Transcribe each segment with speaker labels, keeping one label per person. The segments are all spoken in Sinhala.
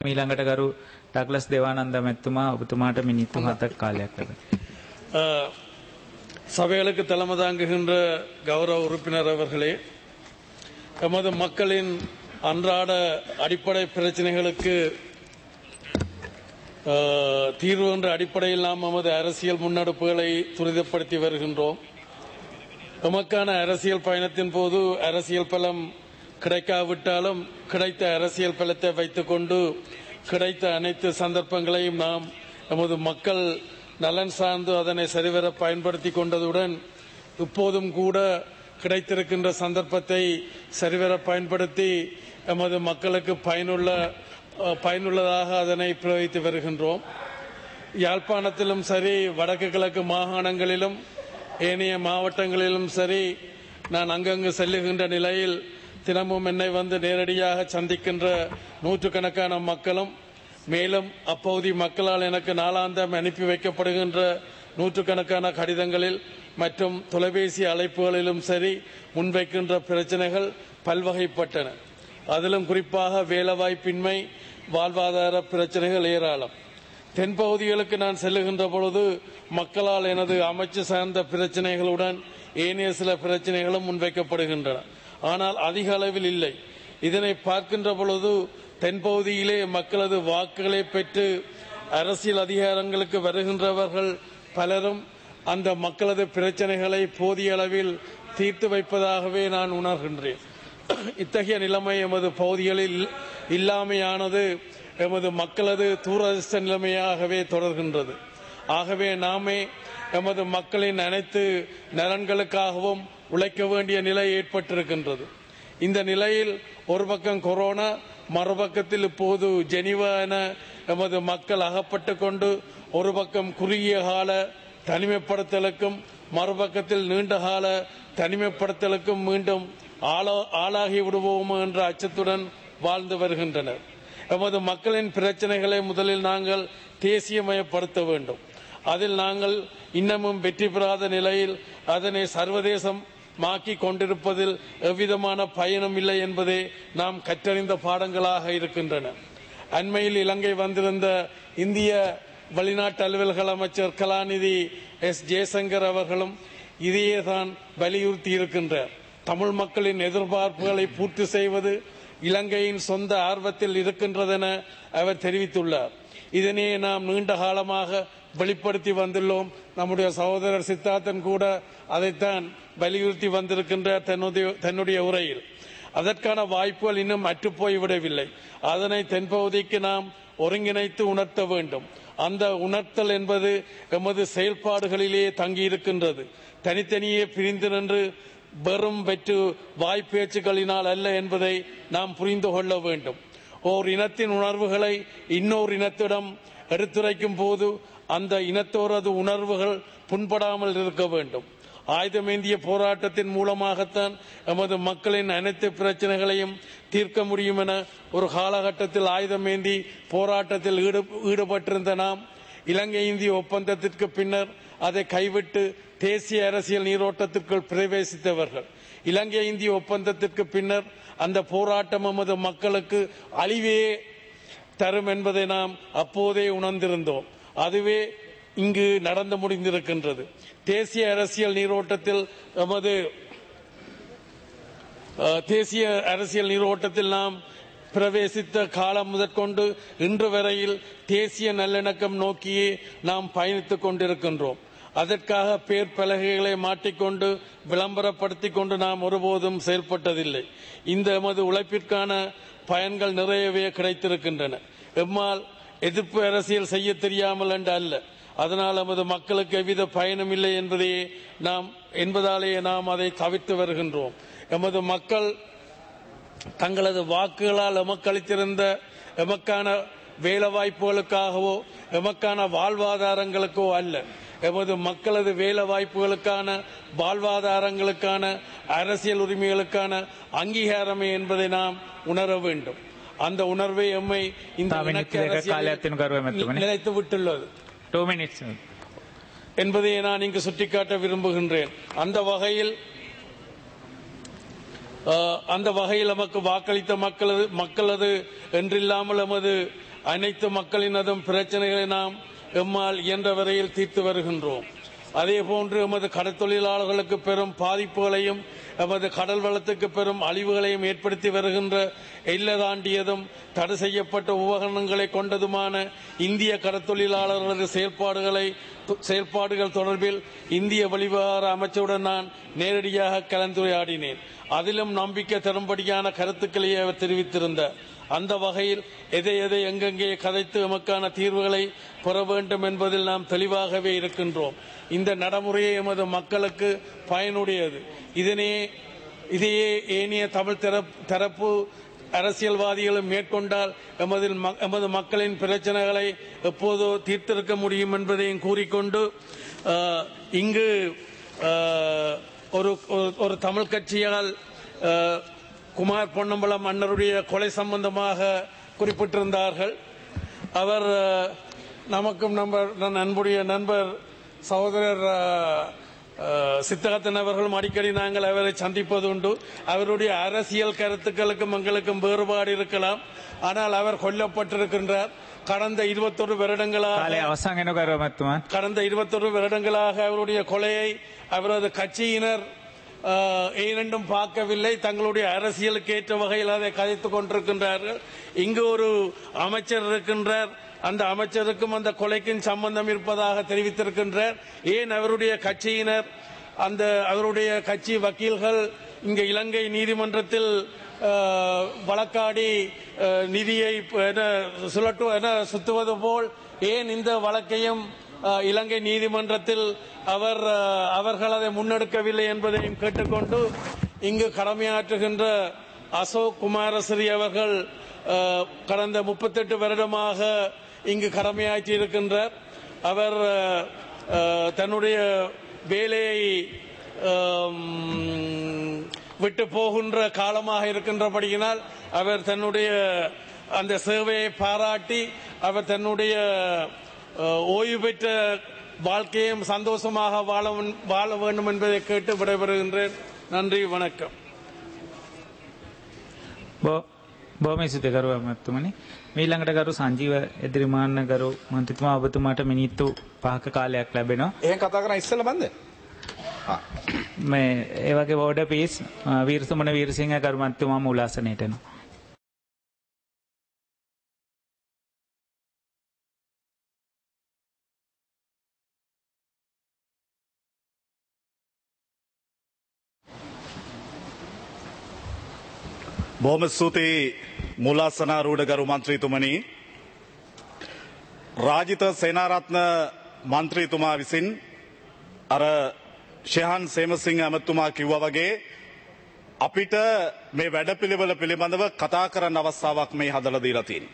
Speaker 1: ඊළඟට ගරු ඩග්ලස් දේවානන්ද මැතිතුමා ඔබතුමාට මිනිත්තු 7ක් කාලයක් ලැබෙනවා.
Speaker 2: சபைகளுக்கு தலைமை தாங்குகின்ற கௌரவ உறுப்பினர் அவர்களே, எமது மக்களின் அன்றாட அடிப்படை பிரச்சனைகளுக்கு தீர்வு என்ற அடிப்படையில் நாம் நமது அரசியல் முன்னெடுப்புகளை துரிதப்படுத்தி வருகின்றோம். எமக்கான அரசியல் பயணத்தின் போது அரசியல் பலம் கிடைக்காவிட்டாலும் கிடைத்த அரசியல் பலத்தை வைத்துக் கொண்டு கிடைத்த அனைத்து சந்தர்ப்பங்களையும் நாம் நமது மக்கள் நலன் சார்ந்து அதனை சரிவர பயன்படுத்தி கொண்டதுடன் இப்போதும் கூட கிடைத்திருக்கின்ற சந்தர்ப்பத்தை சரிவர பயன்படுத்தி நமது மக்களுக்கு பயனுள்ளதாக அதனை பிரயோகித்து வருகின்றோம். யாழ்ப்பாணத்திலும் சரி, வடக்கு கிழக்கு மாகாணங்களிலும் ஏனைய மாவட்டங்களிலும் சரி, நான் அங்கங்கு செல்லுகின்ற நிலையில் தினமும் என்னை வந்து நேரடியாக சந்திக்கின்ற நூற்றுக்கணக்கான மக்களும், மேலும் அப்பகுதி மக்களால் எனக்கு நாளாந்தம் அனுப்பி வைக்கப்படுகின்ற நூற்றுக்கணக்கான கடிதங்களில் மற்றும் தொலைபேசி அழைப்புகளிலும் சரி முன்வைக்கின்ற பிரச்சனைகள் பல்வகைப்பட்டன. அதிலும் குறிப்பாக வேலைவாய்ப்பின்மை, வாழ்வாதார பிரச்சனைகள் ஏராளம். தென்பகுதிகளுக்கு நான் செல்லுகின்ற பொழுது மக்களால் எனது அமைச்சு சார்ந்த பிரச்சனைகளுடன் ஏனைய சில பிரச்சனைகளும் முன்வைக்கப்படுகின்றன. ஆனால் அதிக அளவில் இல்லை. இதனை பார்க்கின்ற பொழுது தென்பகுதியிலே மக்களது வாக்குகளை பெற்று அரசியல் அதிகாரங்களுக்கு வருகின்றவர்கள் பலரும் அந்த மக்களது பிரச்சனைகளை போதிய அளவில் தீர்த்து வைப்பதாகவே நான் உணர்கின்றேன். இத்தகைய நிலைமை எமது பகுதிகளில் இல்லாமையானது எமது மக்களது துரதிர்ஷ்ட நிலைமையாகவே தொடர்கின்றது. ஆகவே நாமே எமது மக்களின் அனைத்து நலன்களுக்காகவும் உழைக்க வேண்டிய நிலை ஏற்பட்டிருக்கின்றது. இந்த நிலையில் ஒரு பக்கம் கொரோனா, மறுபக்கத்தில் இப்போது ஜெனீவா என எமது மக்கள் அகப்பட்டு கொண்டு ஒரு பக்கம் குறுகிய கால தனிமைப்படுத்தலுக்கும் மறுபக்கத்தில் நீண்ட கால தனிமைப்படுத்தலுக்கும் மீண்டும் ஆளாகி விடுவோம் என்ற அச்சத்துடன் வாழ்ந்து வருகின்றனர். எமது மக்களின் பிரச்சனைகளை முதலில் நாங்கள் தேசியமயப்படுத்த வேண்டும். அதில் நாங்கள் இன்னமும் வெற்றி பெறாத நிலையில் அதனை சர்வதேசமாக்கி கொண்டிருப்பதில் எவ்விதமான பயனும் இல்லை என்பதே நாம் கற்றறிந்த பாடங்களாக இருக்கின்றன. அண்மையில் இலங்கை வந்திருந்த இந்திய வெளிநாட்டு அலுவல்கள் அமைச்சர் கலாநிதி எஸ் ஜெயசங்கர் அவர்களும் இதையே தான் வலியுறுத்தி இருக்கின்றார். தமிழ் மக்களின் எதிர்பார்ப்புகளை பூர்த்தி செய்வது இலங்கையின் சொந்த ஆர்வத்தில் இருக்கின்றதென அவர் தெரிவித்துள்ளார். இதனையே நாம் நீண்ட காலமாக வெளிப்படுத்தி வந்துள்ளோம். நம்முடைய சகோதரர் சித்தார்த்தன் கூட அதைத்தான் வலியுறுத்தி வந்திருக்கின்றார் தன்னுடைய உரையில். அதற்கான வாய்ப்புகள் இன்னும் அற்றுப்போய்விடவில்லை. அதனை தென்பகுதிக்கு நாம் ஒருங்கிணைத்து உணர்த்த வேண்டும். அந்த உணர்த்தல் என்பது எமது செயல்பாடுகளிலேயே தங்கியிருக்கின்றது. தனித்தனியே பிரிந்து நின்று வெறும் வெற்று வாய்ப்பேச்சுக்களினால் அல்ல என்பதை நாம் புரிந்து கொள்ள வேண்டும். ஓர் இனத்தின் உணர்வுகளை இன்னொரு இனத்திடம் எடுத்துரைக்கும் போது அந்த இனத்தோரது உணர்வுகள் புண்படாமல் இருக்க வேண்டும். ஆயுதமேந்திய போராட்டத்தின் மூலமாகத்தான் எமது மக்களின் அனைத்து பிரச்சனைகளையும் தீர்க்க முடியும் என ஒரு காலகட்டத்தில் ஆயுதமேந்தி போராட்டத்தில் ஈடுபட்டிருந்த நாம் இலங்கை இந்திய ஒப்பந்தத்திற்கு பின்னர் அதை கைவிட்டு தேசிய அரசியல் நீரோட்டத்திற்குள் பிரவேசித்தவர்கள். இலங்கை இந்திய ஒப்பந்தத்திற்கு பின்னர் அந்த போராட்டம் எமது மக்களுக்கு அழிவே தரும் என்பதை நாம் அப்போதே உணர்ந்திருந்தோம். அதுவே இங்கு நடந்து முடிந்திருக்கின்றது. தேசிய அரசியல் நீரோட்டத்தில் தேசிய அரசியல் நீரோட்டத்தில் நாம் பிரவேசித்த காலம் முதற்கொண்டு இன்று வரையில் தேசிய நல்லிணக்கம் நோக்கியே நாம் பயணித்துக் கொண்டிருக்கின்றோம். அதற்காக பேர் பலகைகளை மாட்டிக்கொண்டு விளம்பரப்படுத்திக் கொண்டு நாம் ஒருபோதும் செயல்பட்டதில்லை. இந்த எமது உழைப்பிற்கான பயன்கள் நிறையவே கிடைத்திருக்கின்றன. எம்மால் எதிர்ப்பு அரசியல் செய்ய தெரியாமல் என்று அல்ல, அதனால் நமது மக்களுக்கு எவ்வித பயனும் இல்லை என்பதாலேயே நாம் அதை தவிர்த்து வருகின்றோம். எமது மக்கள் தங்களது வாக்குகளால் எமக்களித்திருந்த எமக்கான வேலை வாய்ப்புகளுக்காகவோ எமக்கான வாழ்வாதாரங்களுக்கோ அல்ல, எமது மக்களது வேலை வாய்ப்புகளுக்கான வாழ்வாதாரங்களுக்கான அரசியல் உரிமைகளுக்கான அங்கீகாரமே என்பதை நாம் உணர வேண்டும். அந்த உணர்வை எம்மை இந்த நிலைத்து விட்டுள்ளது என்பதை நான் இங்கு சுட்டிக்காட்ட விரும்புகின்றேன். அந்த வகையில் நமக்கு வாக்களித்த மக்களது என்றில்லாமல் எமது அனைத்து மக்களினதும் பிரச்சனைகளை நாம் எம்மால் இயன்ற வரையில் தீர்த்து வருகின்றோம். அதேபோன்று எமது கடற்தொழிலாளர்களுக்கு பெரும் பாதிப்புகளையும் எமது கடல் வளத்துக்கு பெரும் அழிவுகளையும் ஏற்படுத்தி வருகின்ற எல்லை தாண்டியதும் தடை செய்யப்பட்ட உபகரணங்களை கொண்டதுமான இந்திய கடற்தொழிலாளர்களது செயல்பாடுகள் தொடர்பில் இந்திய வெளிவிவகார அமைச்சருடன் நான் நேரடியாக கலந்துரையாடினேன். அதிலும் நம்பிக்கை தரும்படியான கருத்துக்களையே அவர் தெரிவித்திருந்தார். அந்த வகையில் எதை எங்கெங்கே கதைத்து எமக்கான தீர்வுகளை பெற வேண்டும் என்பதில் நாம் தெளிவாகவே இருக்கின்றோம். இந்த நடைமுறையை எமது மக்களுக்கு பயனுடையது. இதையே ஏனைய தமிழ் தரப்பு அரசியல்வாதிகளும் மேற்கொண்டால் எமது மக்களின் பிரச்சனைகளை எப்போதோ தீர்த்திருக்க முடியும் என்பதையும் கூறிக்கொண்டு இங்கு ஒரு தமிழ் கட்சியால் குமார் பொன்னம்பலம் மன்னருடைய கொலை சம்பந்தமாக குறிப்பிட்டிருந்தார்கள். அவர் நமக்கும் அன்புடைய நண்பர் சகோதரர் சித்தகத்தன் அவர்களும் அடிக்கடி நாங்கள் அவரை சந்திப்பது உண்டு. அவருடைய அரசியல் கருத்துக்களுக்கும் எங்களுக்கும் வேறுபாடு இருக்கலாம். ஆனால் அவர் கொல்லப்பட்டிருக்கின்றார். கடந்த 21 வருடங்களாக அவருடைய கொலையை அவரது கட்சியினர் ஏனென்றும் பார்க்கவில்லை. தங்களுடைய அரசியலுக்கு ஏற்ற வகையில் அதை கதைத்துக் கொண்டிருக்கின்றார்கள். இங்கு ஒரு அமைச்சர் இருக்கின்றார். அந்த அமைச்சருக்கும் அந்த கொலைக்கும் சம்பந்தம் இருப்பதாக தெரிவித்திருக்கின்றார். ஏன் அவருடைய கட்சியினர் அவருடைய கட்சி வக்கீல்கள் இங்கு இலங்கை நீதிமன்றத்தில் வழக்காடி நிதியை சுத்துவது போல் ஏன் இந்த வழக்கையும் இலங்கை நீதிமன்றத்தில் அவர்கள் அதை முன்னெடுக்கவில்லை என்பதையும் கேட்டுக்கொண்டு இங்கு கடமையாற்றுகின்ற அசோக் குமாரஸ்ரீ அவர்கள் கடந்த 38 வருடமாக இங்கு கடமையாற்றி இருக்கின்றார். அவர் தன்னுடைய வேலையை விட்டு போகின்ற காலமாக இருக்கின்றபடியினால் அவர் தன்னுடைய அந்த சேவையை பாராட்டி அவர் தன்னுடைய ஓய்வு பெற்ற வாழ்க்கையும் சந்தோஷமாக வாழ வேண்டும் என்பதை கேட்டு விடைபெறுகின்றேன். நன்றி, வணக்கம்.
Speaker 1: බොහොම ස්තුතියි ගරු අමාත්‍යතුමනි. ඊළඟට ගරු සංජීව එදිරිමාන්න ගරු මන්ත්‍රීතුමා ඔබතුමාට මිනිත්තු 5ක කාලයක් ලැබෙනවා.
Speaker 3: එහෙන් කතා කරන ඉස්සෙල්ලා බන්ද?
Speaker 1: මේ ඒ වගේ ඕඩර් පීස් වීරසුමන වීරසිංහ ගරු මන්ත්‍රීතුමා මූලාසනයට එනවා.
Speaker 4: බොහොම ස්තුතියි මුලාසනාරූඪ ගරු මන්ත්‍රීතුමනි. රාජිත සේනාරත්න මන්ත්‍රීතුමා විසින් අර ෂෙහන් සේමසිංහ ඇමතුමා කිව්වා වගේ අපිට මේ වැඩපිළිවෙල පිළිබඳව කතා කරන්න අවස්ථාවක් මේ හදලා දීලා තියෙනවා.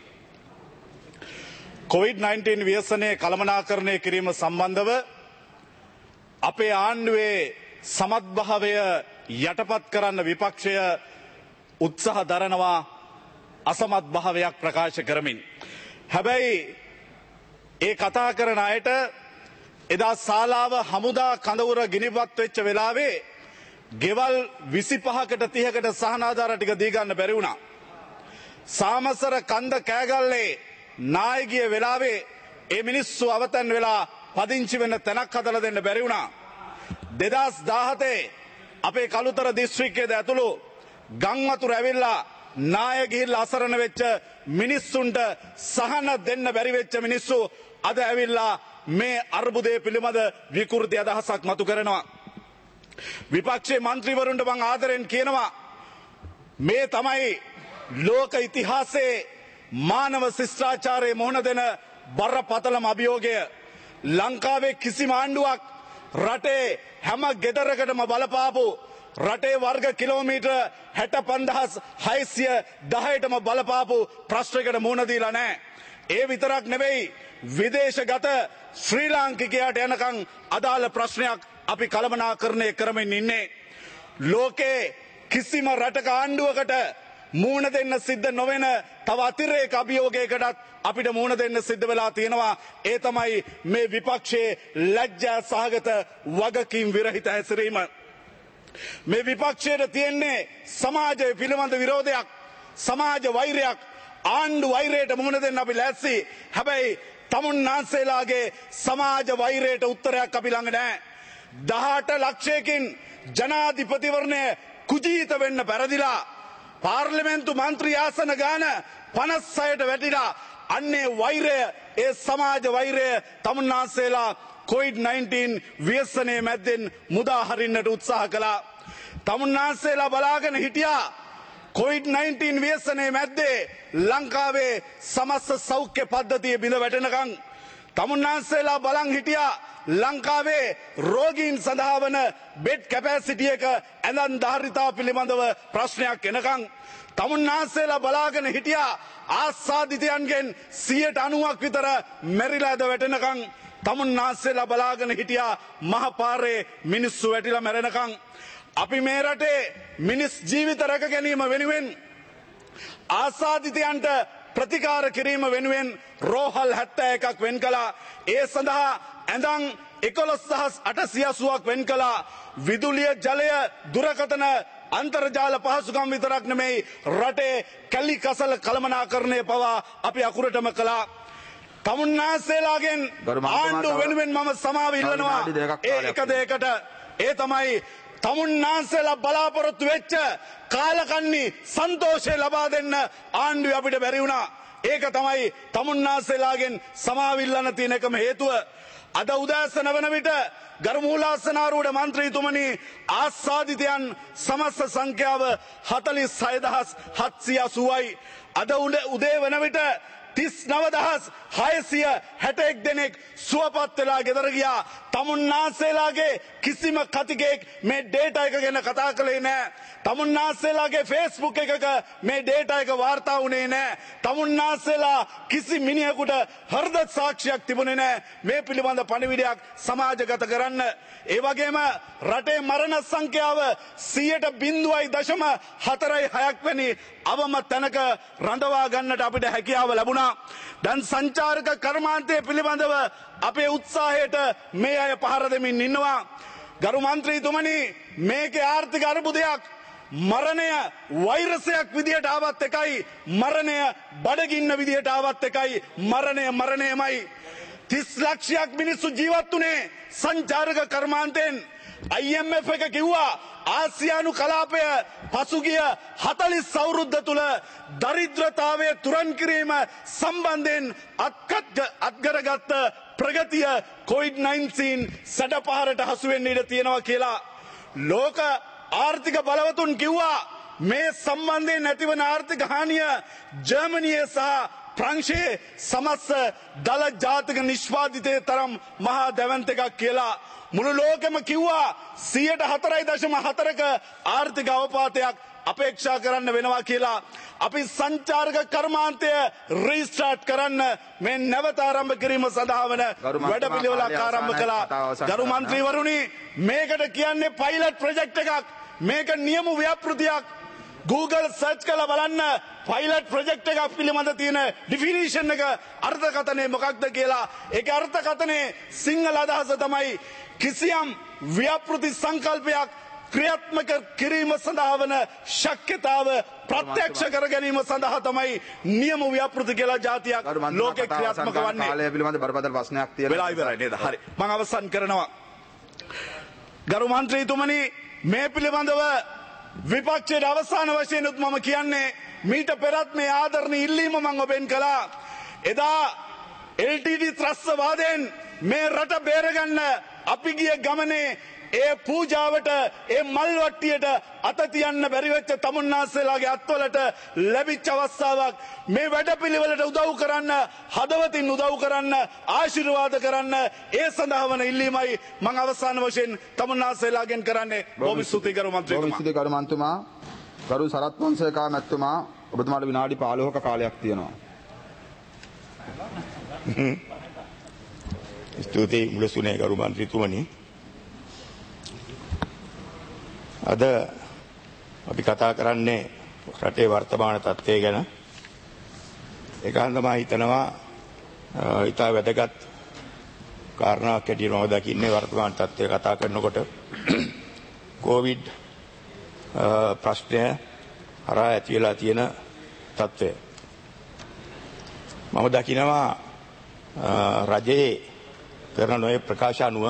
Speaker 4: COVID-19 ව්‍යසනයේ කළමනාකරණය කිරීම සම්බන්ධව අපේ ආණ්ඩුවේ සමත්භාවය යටපත් කරන්න විපක්ෂය උත්සාහ දරනවා අසමත් භාවයක් ප්‍රකාශ කරමින්. හැබැයි ඒ කතා කරන අයට එදා ශාලාව හමුදා කඳවුර ගිනිපත් වෙච්ච වෙලාවේ ගෙවල් 25කට 30කට සහනාධාර ටික දී ගන්න බැරි වුණා. සාමසර කන්ද කෑගල්ලේ නායකගේ වෙලාවේ ඒ මිනිස්සු අවතන් වෙලා පදිංචි වෙන්න තැනක් හදලා දෙන්න බැරි වුණා. 2017 අපේ කළුතර දිස්ත්‍රික්කයේ ඇතුළු ගම් වතුර ඇවිල්ලා නාය ගිහිල්ලා අසරණ වෙච්ච මිනිස්සුන්ට සහන දෙන්න බැරි වෙච්ච මිනිස්සු අද ඇවිල්ලා මේ අර්බුදයේ පිළිබඳ විකෘති අදහසක් මතු කරනවා. විපක්ෂයේ മന്ത്രിවරුන්ට මම ආදරෙන් කියනවා මේ තමයි ලෝක ඉතිහාසයේ මානව ශිෂ්ටාචාරයේ මොහොන දෙන බරපතලම අභියෝගය. ලංකාවේ කිසිම ආණ්ඩුවක් රටේ හැම ගෙදරකටම බලපාපු රටේ වර්ග කිලෝමීටර් 65610ටම බලපාපු ප්‍රශ්නයකට මුහුණ දීලා නැහැ. ඒ විතරක් නෙවෙයි විදේශගත ශ්‍රී ලාංකිකයාට යනකම් අදාළ ප්‍රශ්නයක් අපි කළමනාකරණය කරමින් ඉන්නේ. ලෝකේ කිසිම රටක ආණ්ඩුවකට මුහුණ දෙන්න සිද්ධ නොවන තව අතිරේක අභියෝගයකටත් අපිට මුහුණ දෙන්න සිද්ධ වෙලා තියෙනවා. ඒ තමයි මේ විපක්ෂයේ ලැජ්ජා සහගත වගකීම් විරහිත හැසිරීම. මේ විපක්ෂයට තියෙන්නේ සමාජය පිළිබඳ විරෝධයක්, සමාජ වෛරයක්, ආණ්ඩු වෛරයට මුහුණ දෙන්න අපි ලෑස්ති. හැබැයි තමුන්නාන්සේලාගේ සමාජ වෛරයට උත්තරයක් අපි ළඟ නැහැ. 18 ලක්ෂයකින් ජනාධිපතිවරණය කුජීත වෙන්න පෙරදිලා පාර්ලිමේන්තු මන්ත්‍රී ආසන ගාන 56ට වැටිලා අන්නේ වෛරය ඒ සමාජ වෛරය තමුන්නාන්සේලා COVID-19 ව්‍යසනයේ මැද්දෙන් මුදා හරින්නට උත්සාහ කළා. තමුන්නාන්සේලා බලාගෙන හිටියා COVID-19 ව්‍යසනයේ මැද්දේ ලංකාවේ සමස්ත සෞඛ්‍ය පද්ධතිය බිඳ වැටෙනකන් තමුන්නාන්සේලා බලන් හිටියා ලංකාවේ රෝගීන් සඳහා වන බෙඩ් කැපැසිටි එක ඇඳන් ධාරිතා පිළිබඳව ප්‍රශ්නයක් එනකන් තමුන්නාන්සේලා බලාගෙන හිටියා ආසාදිතයන්ගෙන් 90%ක් විතර මැරිලාද වැටෙනකන් තමුන්නාන්සේලා බලාගෙන හිටියා මහ පාරේ මිනිස්සු වැටිලා මැරෙනකන් අපි මේ රටේ මිනිස් ජීවිත රැක ගැනීම වෙනුවෙන් ආසාදිතයන්ට ප්‍රතිකාර කිරීම වෙනුවෙන් රෝහල් 71ක් වෙන් කළා. ඒ සඳහා ඇඳන් 11880ක් වෙන් කළා. විදුලිය ජලය දුරකථන අන්තර්ජාල පහසුකම් විතරක් නෙමෙයි රටේ කැලි කසල කළමනාකරණය පවා අපි අකුරටම කළා. තමුන්නාන්සේලාගෙන් ආණ්ඩු වෙනුවෙන් මම සමාව ඉල්ලනවා එක දෙයකට ඒ තමයි තමුන්නාන්සේලා බලාපොරොත්තු වෙච්ච කාලකන්ණි සන්තෝෂය ලබා දෙන්න ආණ්ඩුව අපිට බැරි වුණා. ඒක තමයි තමුන්නාන්සේලාගෙන් සමාව ඉල්ලන්න තියෙන එකම හේතුව. අද උදෑසන වන විට ගරුමූලාසනාරූඪ මන්ත්‍රීතුමනි ආසාදිතයන් සමස්ත සංඛ්‍යාව 46780යි. අද උදේ වන විට 39661 දෙනෙක් සුවපත් වෙලා ගෙදර ගියා. තමුන්නාන්සේලාගේ කිසිම කතිකෙක් මේ ඩේටා එක ගැන කතා කළේ නැහැ. තමුන්නාන්සේලාගේ Facebook එකක මේ ඩේටා එක වාර්තා වුණේ නැහැ. තමුන්නාන්සේලා කිසි මිනිහෙකුට හෘද සාක්ෂියක් තිබුණේ නැහැ මේ පිළිබඳ පණිවිඩයක් සමාජගත කරන්න. ඒ වගේම රටේ මරණ සංඛ්‍යාව 0.06ක් වැනි අවම තැනක රඳවා ගන්නට අපිට හැකියාව ලැබුණා. දැන් සංචාරක කර්මාන්තය පිළිබඳව අපේ උත්සාහයට මේ අය පහර දෙමින් ඉන්නවා. ගරු මන්ත්‍රීතුමනි මේකේ ආර්ථික අර්බුදයක් මරණය වෛරසයක් විදියට ආවත් එකයි මරණය බඩගින්න විදියට ආවත් එකයි මරණයමයි. 30 ලක්ෂයක් මිනිස්සු ජීවත් වුණේ සංචාරක කර්මාන්තයෙන්. IMF එක කිව්වා ආසියානු කලාපය පසුගිය 40 අවුරුද්ද තුල දරිද්‍රතාවය තුරන් කිරීම සම්බන්ධයෙන් අත්කරගත්ත ප්‍රගතිය COVID-19 සැඩපහරට හසු වෙන්න ඉඩ තියෙනවා කියලා. ලෝක ආර්ථික බලවතුන් කිව්වා මේ සම්බන්ධයෙන් ඇතිවන ආර්ථික හානිය ජර්මනියේ සහ ප්‍රංශයේ සමස්ත දල ජාතික නිෂ්පාදිතයේ තරම් මහා දැවැන්ත එකක් කියලා. මුළු ලෝකෙම කිව්වා 4.4ක ආර්ථික අවපාතයක් අපේක්ෂා කරන්න වෙනවා කියලා. අපි සංචාරක කර්මාන්තය රීස්ටාර්ට් කරන්න මේ නැවත ආරම්භ කිරීම සඳහා වන වැඩපිළිවෙලක් ආරම්භ කළා. ගරු මන්ත්‍රීවරුනි මේකට කියන්නේ පයිලට් ප්‍රොජෙක්ට් එකක්. මේක නියම ව්‍යාපෘතියක්. Google සර්ච් කරලා බලන්න පයිලට් ප්‍රොජෙක්ට් එකක් පිළිබඳ තියෙන ඩිෆිනිෂන් එක අර්ථකථනය මොකක්ද කියලා. ඒක අර්ථකථනයේ සිංහල අදහස තමයි කිසියම් ව්‍යාපෘති සංකල්පයක් ක්‍රියාත්මක කිරීම සඳහා වන ශක්්‍යතාව ප්‍රත්‍යක්ෂ කර ගැනීම සඳහා තමයි නියම ව්‍යාපෘති කියලා જાතියක් ලෝකේ ක්‍රියාත්මක වන්නේ.
Speaker 3: කාලය පිළිබඳ බරපතල ප්‍රශ්නයක් තියෙනවා.
Speaker 4: වෙලා ඉවරයි නේද? හරි. මම අවසන් කරනවා. ගරු මන්ත්‍රීතුමනි මේ පිළිබඳව විපක්ෂයේ අවසාන වශයෙන් මම කියන්නේ මීට පෙරත් මේ ආදරණීය ඉල්ලීම මම ඔබෙන් කළා. එදා LTT ත්‍රස්තවාදයෙන් මේ රට බේරගන්න අපි ගිය ගමනේ ඒ පූජාවට ඒ මල් වට්ටියට අත තියන්න බැරි වෙච්ච තමුන්නාන්සේලාගේ අත්වලට ලැබිච්ච අවස්ථාවක්. මේ වැඩපිළිවෙලට උදව් කරන්න හදවතින් උදව් කරන්න ආශිර්වාද කරන්න ඒ සඳහා වන ඉල්ලීමයි මම අවසාන වශයෙන් තමුන්නාන්සේලාගෙන් කරන්නේ. බොහොම ස්තුතියි ගරු මන්ත්‍රීතුමා.
Speaker 3: ගරු සරත් වංශේකා මැතිතුමා ඔබතුමාට විනාඩි 15ක කාලයක් තියෙනවා.
Speaker 5: ස්තුතියි මුලසුනේ ගරු මන්ත්‍රීතුමනි. අද අපි කතා කරන්නේ රටේ වර්තමාන තත්ත්වය ගැන. ඒකෙන් තමයි හිතනවා ඉතා වැදගත් කාරණාවක් ඇටියට මම දකින්නේ වර්තමාන තත්ත්වය කතා කරනකොට කොවිඩ් ප්‍රශ්නය හරහා ඇති වෙලා තියෙන තත්ත්වය. මම දකිනවා රජයේ කරන නොයේ ප්‍රකාශ අනුව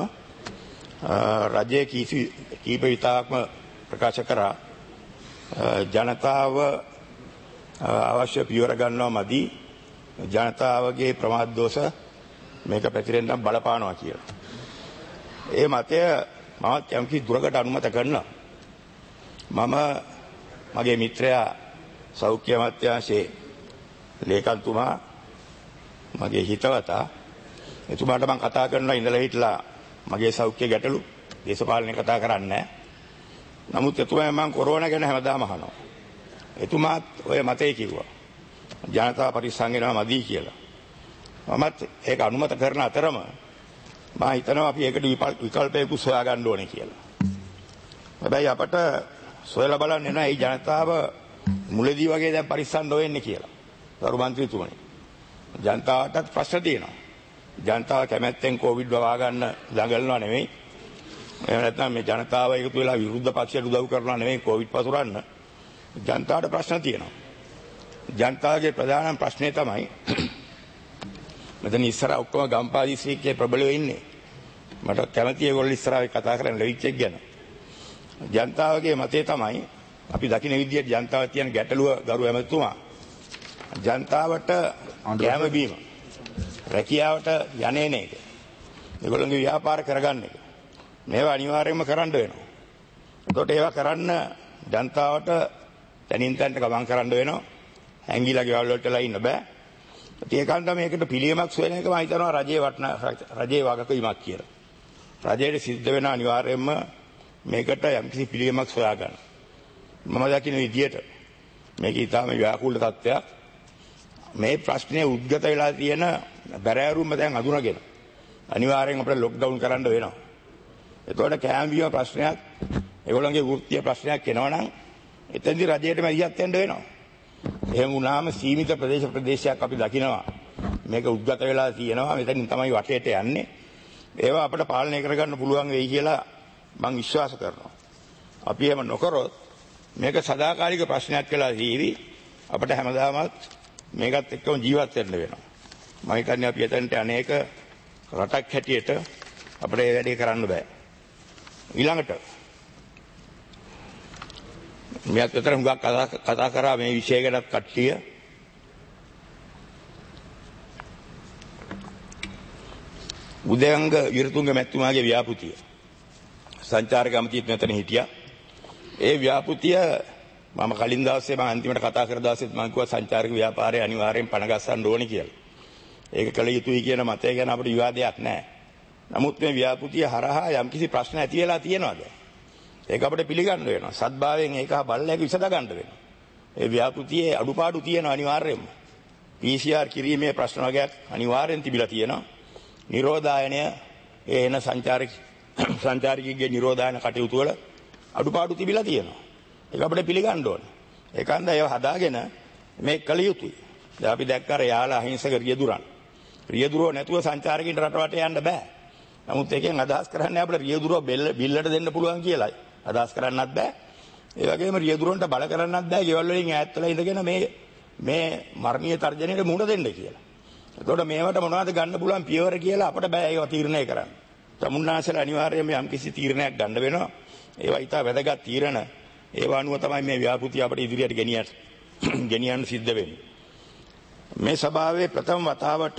Speaker 5: රජයේ කීප විතාක්ම ප්‍රකාශ කරා ජනතාව අවශ්‍ය පියවර ගන්නවා මදි ජනතාවගේ ප්‍රමාද දෝෂ මේක පැතිරෙන්න බලපානවා කියලා. ඒ මතය මම යම්කිසි දුරකට අනුමත කරනවා. මම මගේ මිත්‍රයා සෞඛ්‍ය අමාත්‍යාංශයේ ලේකම්තුමා මගේ හිතවතා එතුමාට මම කතා කරනවා ඉඳලා හිටලා මගේ සෞඛ්‍ය ගැටලු දේශපාලනය කතා කරන්නේ නැහැ. නමුත් එතුමා මම කොරෝනා ගැන හැමදාම අහනවා. එතුමාත් ඔය මතේ කිව්වා. ජනතාව පරිස්සම් වෙනවා මදි කියලා. මමත් ඒක අනුමත කරන අතරම මම හිතනවා අපි ඒකට විකල්පයක් සොයා ගන්න ඕනේ කියලා. හැබැයි අපට සොයලා බලන්න නෑ මේ ජනතාව මුලදී වගේ දැන් පරිස්සම් නොවෙන්නේ කියලා. ගරු මන්ත්‍රීතුමනි. ජනතාවටත් ප්‍රශ්න තියෙනවා. ජනතාව කැමැත්තෙන් කොවිඩ් වවා ගන්න දඟලනවා නෙමෙයි. එහෙම නැත්නම් මේ ජනතාව එකතු වෙලා විරුද්ධ පක්ෂයට උදව් කරනවා නෙමෙයි කොවිඩ් පසුරන්න. ජනතාවට ප්‍රශ්න තියෙනවා. ජනතාවගේ ප්‍රධානම ප්‍රශ්නේ තමයි මෙතන ඉස්සර ඔක්කොම ගම්පා දිස්ත්‍රික්කයේ ප්‍රබලව ඉන්නේ. මට කැමතියි ඒගොල්ලෝ ඉස්සරහේ කතා කරන්න ලැබිච්ච එක ගැන. ජනතාවගේ මතය තමයි අපි දකින්න විදියට ජනතාව කියන ගැටලුව ගරු ඇමතුමා ජනතාවට කැම බීම රැකියාවට යන්නේ එක. ඒගොල්ලන්ගේ ව්‍යාපාර කරගන්න එක. මේවා අනිවාර්යයෙන්ම කරන්න වෙනවා. ඒකට ඒවා කරන්න ජනතාවට තනින් තනට ගමන් කරන්න වෙනවා. හැංගිලා ගෙවල් වලටලා ඉන්න බෑ. ඒකෙන් තමයි මේකට පිළියමක් සොයන එක මම හිතනවා රජයේ වගකීමක් කියලා. රජයේ සිද්ධ වෙන අනිවාර්යයෙන්ම මේකට යම්කිසි පිළියමක් සොයා ගන්න. මම දකින්න විදියට මේක ඊටාම ව්‍යාකූල තත්ත්වයක්. මේ ප්‍රශ්නේ උද්ගත වෙලා තියෙන බැරෑරුම දැන් අඳුනගෙන අනිවාර්යෙන් අපිට ලොක්ඩවුන් කරන්න වෙනවා. එතකොට කැම්බියෝ ප්‍රශ්නයක් ඒගොල්ලන්ගේ වෘත්තීය ප්‍රශ්නයක් එනවනම් එතෙන්දී රජයටම ඉහියත් වෙන්න වෙනවා. එහෙම වුණාම සීමිත ප්‍රදේශයක් අපි දකිනවා. මේක උද්ගත වෙලා තියෙනවා. මෙතනින් තමයි වටේට යන්නේ. ඒවා අපිට පාලනය කරගන්න පුළුවන් වෙයි කියලා මම විශ්වාස කරනවා. අපි එහෙම නොකරොත් මේක සදාකාලික ප්‍රශ්නයක් කියලා ජීවි අපිට හැමදාමත් මේකත් එක්කම ජීවත් වෙන්න වෙනවා. මම හිතන්නේ අපි එතනට අනේක රටක් හැටියට අපිට මේ වැඩේ කරන්න බෑ. ඊළඟට මෙයත් අතර හුඟක් කතා කරා මේ විෂය ගැන කට්ටිය. උදයංග විරතුංග මැතිතුමාගේ ව්‍යාපෘතිය සංචාරක අමාත්‍යත් මෙතන හිටියා. ඒ ව්‍යාපෘතිය මම කලින් දවසේ මම අන්තිමට කතා කර දවසෙත් මම කිව්වා සංචාරක ව්‍යාපාරය අනිවාර්යෙන් පණ ගස්සන්න ඕනේ කියලා. ඒක කළ යුතුයි කියන මතය ගැන අපිට විවාදයක් නැහැ. නමුත් මේ ව්‍යාපෘතිය හරහා යම්කිසි ප්‍රශ්න ඇති වෙලා තියෙනවද? ඒක අපිට පිළිගන්න වෙනවා. සත්භාවයෙන් ඒක බලලා ඒක විසඳ ගන්න වෙනවා. ඒ ව්‍යාපෘතියේ අඩුපාඩු තියෙනවා අනිවාර්යයෙන්ම. PCR කිරීමේ ප්‍රශ්න වර්ගයක් අනිවාර්යෙන් තිබිලා තියෙනවා. නිරෝධායනය එන සංචාරිකගේ නිරෝධායන කටයුතු වල අඩුපාඩු තිබිලා තියෙනවා. ඒක අපිට පිළිගන්න ඕනේ. ඒකන්ද ඒව හදාගෙන මේ කළ යුතුයි. දැන් අපි දැක්කා යාලා අහිංසක රියදුරන්. රියදුරෝ නැතුව සංචාරකින් රටවට යන්න බෑ. නමුත් ඒකෙන් අදහස් කරන්නේ අපිට රියදුරෝ බිල්ලට දෙන්න පුළුවන් කියලායි. අදහස් කරන්නත් බෑ. ඒ වගේම රියදුරන්ට බල කරන්නත් බෑ. ගෙවල් වලින් ඈත් වෙලා ඉඳගෙන මේ මරණීය තර්ජනයට මුහුණ දෙන්න කියලා. එතකොට මේවට මොනවද ගන්න පුළුවන් පියවර කියලා අපිට බෑ ඒවා තීරණය කරන්න. තමුන්නාසල අනිවාර්යයෙන්ම යම්කිසි තීරණයක් ගන්න වෙනවා. ඒවා ඊට වැදගත් තීරණ. ඒවා අනුව තමයි මේ ව්‍යාපෘතිය අපිට ඉදිරියට ගෙනියන්න සිද්ධ වෙන්නේ. මේ සභාවේ ප්‍රථම වතාවට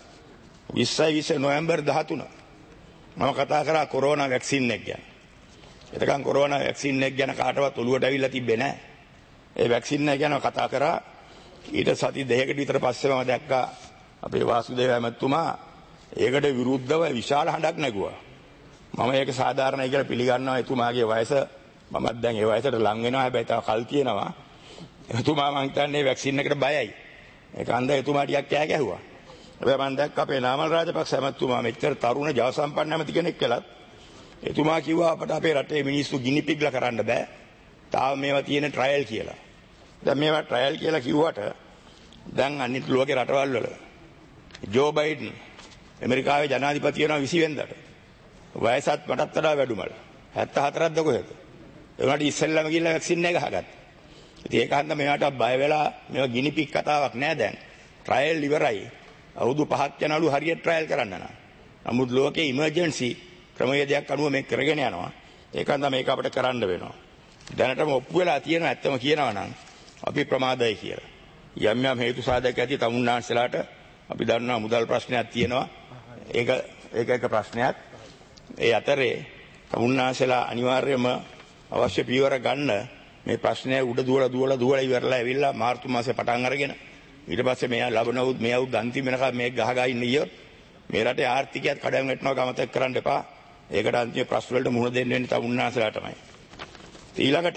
Speaker 5: 20 නොවැම්බර් 13 මම කතා කරා කොරෝනා වැක්සින් එක ගැන. එතකන් කොරෝනා වැක්සින් එක ගැන කාටවත් ඔලුවට ඇවිල්ලා තිබ්බේ නැහැ. ඒ වැක්සින් එක ගැන කතා කරා. ඊට සති දෙකකට විතර පස්සේ මම දැක්කා අපේ වාසුදේව ඇමතුමා ඒකට විරුද්ධව විශාල හඬක් නැගුවා. මම ඒක සාධාරණයි කියලා පිළිගන්නවා. එතුමාගේ වයස මමත් දැන් ඒ වයසට ලං වෙනවා. හැබැයි තව කල් තියෙනවා. එතුමා මං හිතන්නේ වැක්සින් එකට බයයි. ඒක අන්ද එතුමා ටිකක් කෑ ගැහුවා. හැබැයි මම දැක්ක අපේ නාමල් රාජපක්ෂ ඇමතුමා මෙච්චර තරුණ ජව සම්පන්න ඇමති කෙනෙක් කළත් එතුමා කිව්වා අපට අපේ රටේ මිනිස්සු ගිනි පිග්ලා කරන්න බෑ. තාම මේවා තියෙන ට්‍රයල් කියලා. දැන් මේවා ට්‍රයල් කියලා කිව්වට දැන් අනිත් ලෝකේ රටවල් වල ජෝ බයිඩන් ඇමරිකාවේ ජනාධිපති වෙනවා 20 වෙනිදාට. වයසත් මටත් වඩා වැඩිමල්. 74ක්ද කොහෙද? ඒ වුණාට ඉස්සෙල්ලාම ගිහිල්ලා වැක්සින් එක ගහගත්තා. ඉතින් ඒක හන්ද මේවට බය වෙලා මේවා ගිනි පික් කතාවක් නෑ දැන්. ට්‍රයල් ඉවරයි. අවුරුදු 5ක් යනලු හරියට ට්‍රයල් කරන්න නම්. නමුත් ලෝකේ ඉමර්ජන්සි ක්‍රමවේදයක් අනුව මේක කරගෙන යනවා. ඒකන්ද මේක අපිට කරන්න වෙනවා. දැනටම ඔප්පු වෙලා තියෙනවා ඇත්තම කියනවා නම් අපි ප්‍රමාදයි කියලා. යම් යම් හේතු සාධක ඇති තමුන්නාන්සලාට අපි දන්නවා මුදල් ප්‍රශ්නයක් තියෙනවා. ඒක එක ප්‍රශ්නයක්. ඒ අතරේ තමුන්නාන්සලා අනිවාර්යයෙන්ම අවශ්‍ය පියවර ගන්න මේ ප්‍රශ්නය උඩ දුවලා ඉවරලා ඇවිල්ලා මාර්තු මාසේ පටන් අරගෙන ඊට පස්සේ මෙයා ලබනවුත් මේ අවුත් අන්තිම වෙනකම් මේක ගහගා ඉන්න ඉය මේ රටේ ආර්ථිකයත් කඩන් වැටෙනවා ගමතක් කරන්න එපා. ඒකට අන්තිම ප්‍රශ්න වලට මුහුණ දෙන්න වෙන්නේ තමුන්නාන්සලාටමයි. ඊළඟට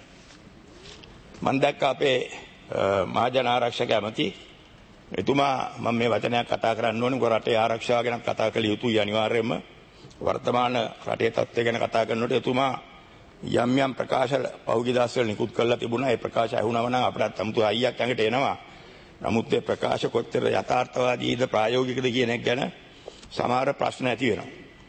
Speaker 5: මම දැක්ක අපේ මහජන ආරක්ෂක ඇමති එතුමා මම මේ වචනයක් කතා කරන්න ඕනේ. මොකද රටේ ආරක්ෂාව ගැන කතා කළ යුතුයි අනිවාර්යයෙන්ම. වර්තමාන රටේ තත්ත්වය ගැන කතා කරනකොට එතුමා යම් ප්‍රකාශ පෞද්ගලික දාස්වල නිකුත් කරලා තිබුණා. ඒ ප්‍රකාශ ඇහුණම නම් අපිට අමුතු අයියක් ළඟට එනවා. නමුත් ඒ ප්‍රකාශ කොච්චර යථාර්ථවාදීද ප්‍රායෝගිකද කියන එක ගැන සමහර ප්‍රශ්න ඇති වෙනවා.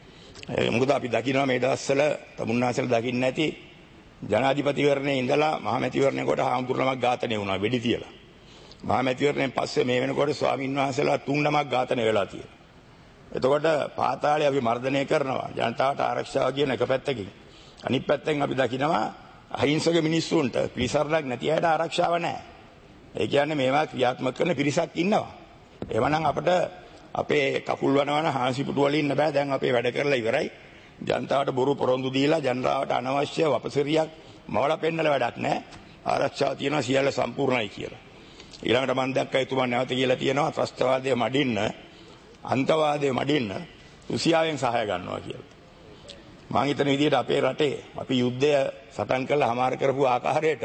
Speaker 5: මොකද අපි දකිනවා මේ දවස්වල තමුන්නාසල දකින්න නැති ජනාධිපතිවරණයේ ඉඳලා මහමැතිවරණය කොට හාමුදුරුවමක් ඝාතනය වුණා වෙඩි තියලා. මහමැතිවරණයෙන් පස්සේ මේ වෙනකොට ස්වාමීන් වහන්සේලා 3 නමක් ඝාතනය වෙලා තියෙනවා. එතකොට පාතාලේ අපි මර්ධනය කරනවා ජනතාවට ආරක්ෂාව කියන එක පැත්තකින්. අනිත් පැත්තෙන් අපි දකිනවා අහිංසක මිනිස්සුන්ට පිළිසරණක් නැති අයට ආරක්ෂාව නැහැ. ඒ කියන්නේ මේවා ක්‍රියාත්මක කරන පිරිසක් ඉන්නවා. එවනම් අපිට අපේ කකුල් වනවන හාන්සිපුටු වල ඉන්න බෑ. දැන් අපේ වැඩ කරලා ඉවරයි. ජනතාවට බොරු පොරොන්දු දීලා ජනතාවට අනවශ්‍ය වපසරියක් මවලා පෙන්නලා වැඩක් නැහැ. ආරක්ෂාව තියෙනවා සියල්ල සම්පූර්ණයි කියලා. ඊළඟට මම දැක්කා එතුමා නැවත කියලා තියෙනවා ත්‍රස්තවාදයේ මඩින්න අන්තවාදයේ මඩින්න රුසියාවෙන් සහාය ගන්නවා කියලා. මම හිතන විදිහට අපේ රටේ අපි යුද්ධය සටන් කරලා හමාර කරපු ආකාරයට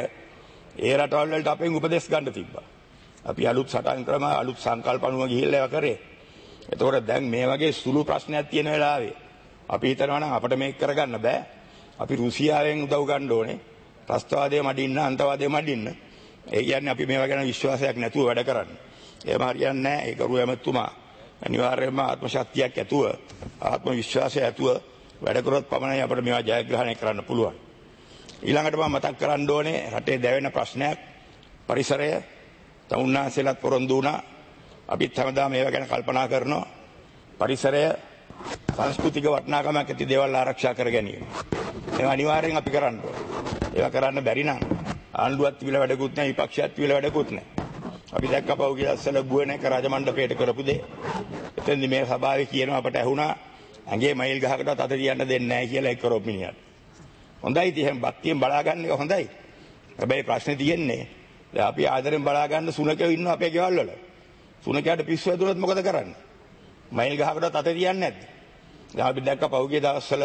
Speaker 5: ඒ රටවල් වලට අපෙන් උපදෙස් ගන්න තිබ්බා. අපි අලුත් සටන් ක්‍රම අලුත් සංකල්ප අනුව ගිහිල්ලා ඒවා කරේ. එතකොට දැන් මේ වගේ සුළු ප්‍රශ්නයක් තියෙන වෙලාවේ අපි හිතනවා නම් අපිට මේක කරගන්න බෑ. අපි රුසියාවෙන් උදව් ගන්න ඕනේ. ත්‍රස්තවාදයේ මඩින්න අන්තවාදයේ මඩින්න. ඒ කියන්නේ අපි මේවා ගැන විශ්වාසයක් නැතුව වැඩ කරන්නේ. එහෙම හරියන්නේ නැහැ. ඒ කරුව ඇමතුමා අනිවාර්යයෙන්ම ආත්ම ශක්තියක් ඇතුව ආත්ම විශ්වාසය ඇතුව වැඩ කරොත් පමණයි අපිට මේවා ජයග්‍රහණය කරන්න පුළුවන්. ඊළඟට මම මතක් කරන්න ඕනේ රටේ දැවෙන ප්‍රශ්නයක් පරිසරය. තමුන්නාන්සේලාත් පොරොන්දු වුණා. අපිත් හැමදාම මේවා ගැන කල්පනා කරනවා. පරිසරය සංස්කෘතික වටිනාකමක් ඇති දේවල් ආරක්ෂා කර ගැනීම. ඒවා අනිවාර්යෙන් අපි කරන්න ඕනේ. ඒවා කරන්න බැරි නම් ආණ්ඩුවත් තිබිලා වැඩකුත් නැහැ, විපක්ෂයත් තිබිලා වැඩකුත් නැහැ. අපි දැක්ක පෞද්ගලික අස්සල බුවනේක රාජමණ්ඩපයට කරපු දේ. එතෙන්දි මේ සභාවේ කියනවා අපට ඇහුණා ඇඟේ මයිල් ගහකටවත් අත තියන්න දෙන්නේ නැහැ කියලා ඒක කරොප් මිනිහට. හොඳයි ඉතින් බක්තියෙන් බලාගන්න එක හොඳයි. හැබැයි ප්‍රශ්නේ තියෙන්නේ දැන් අපි ආදරෙන් බලාගන්න සුනකයෝ ඉන්නවා අපේ ගෙවල් වල. සුනකයාට පිස්සු ඇදුනොත් මොකද කරන්නේ? මයිල් ගහකටවත් අත තියන්නේ නැද්ද? දැන් අපි දැක්ක පෞද්ගලික දවස්වල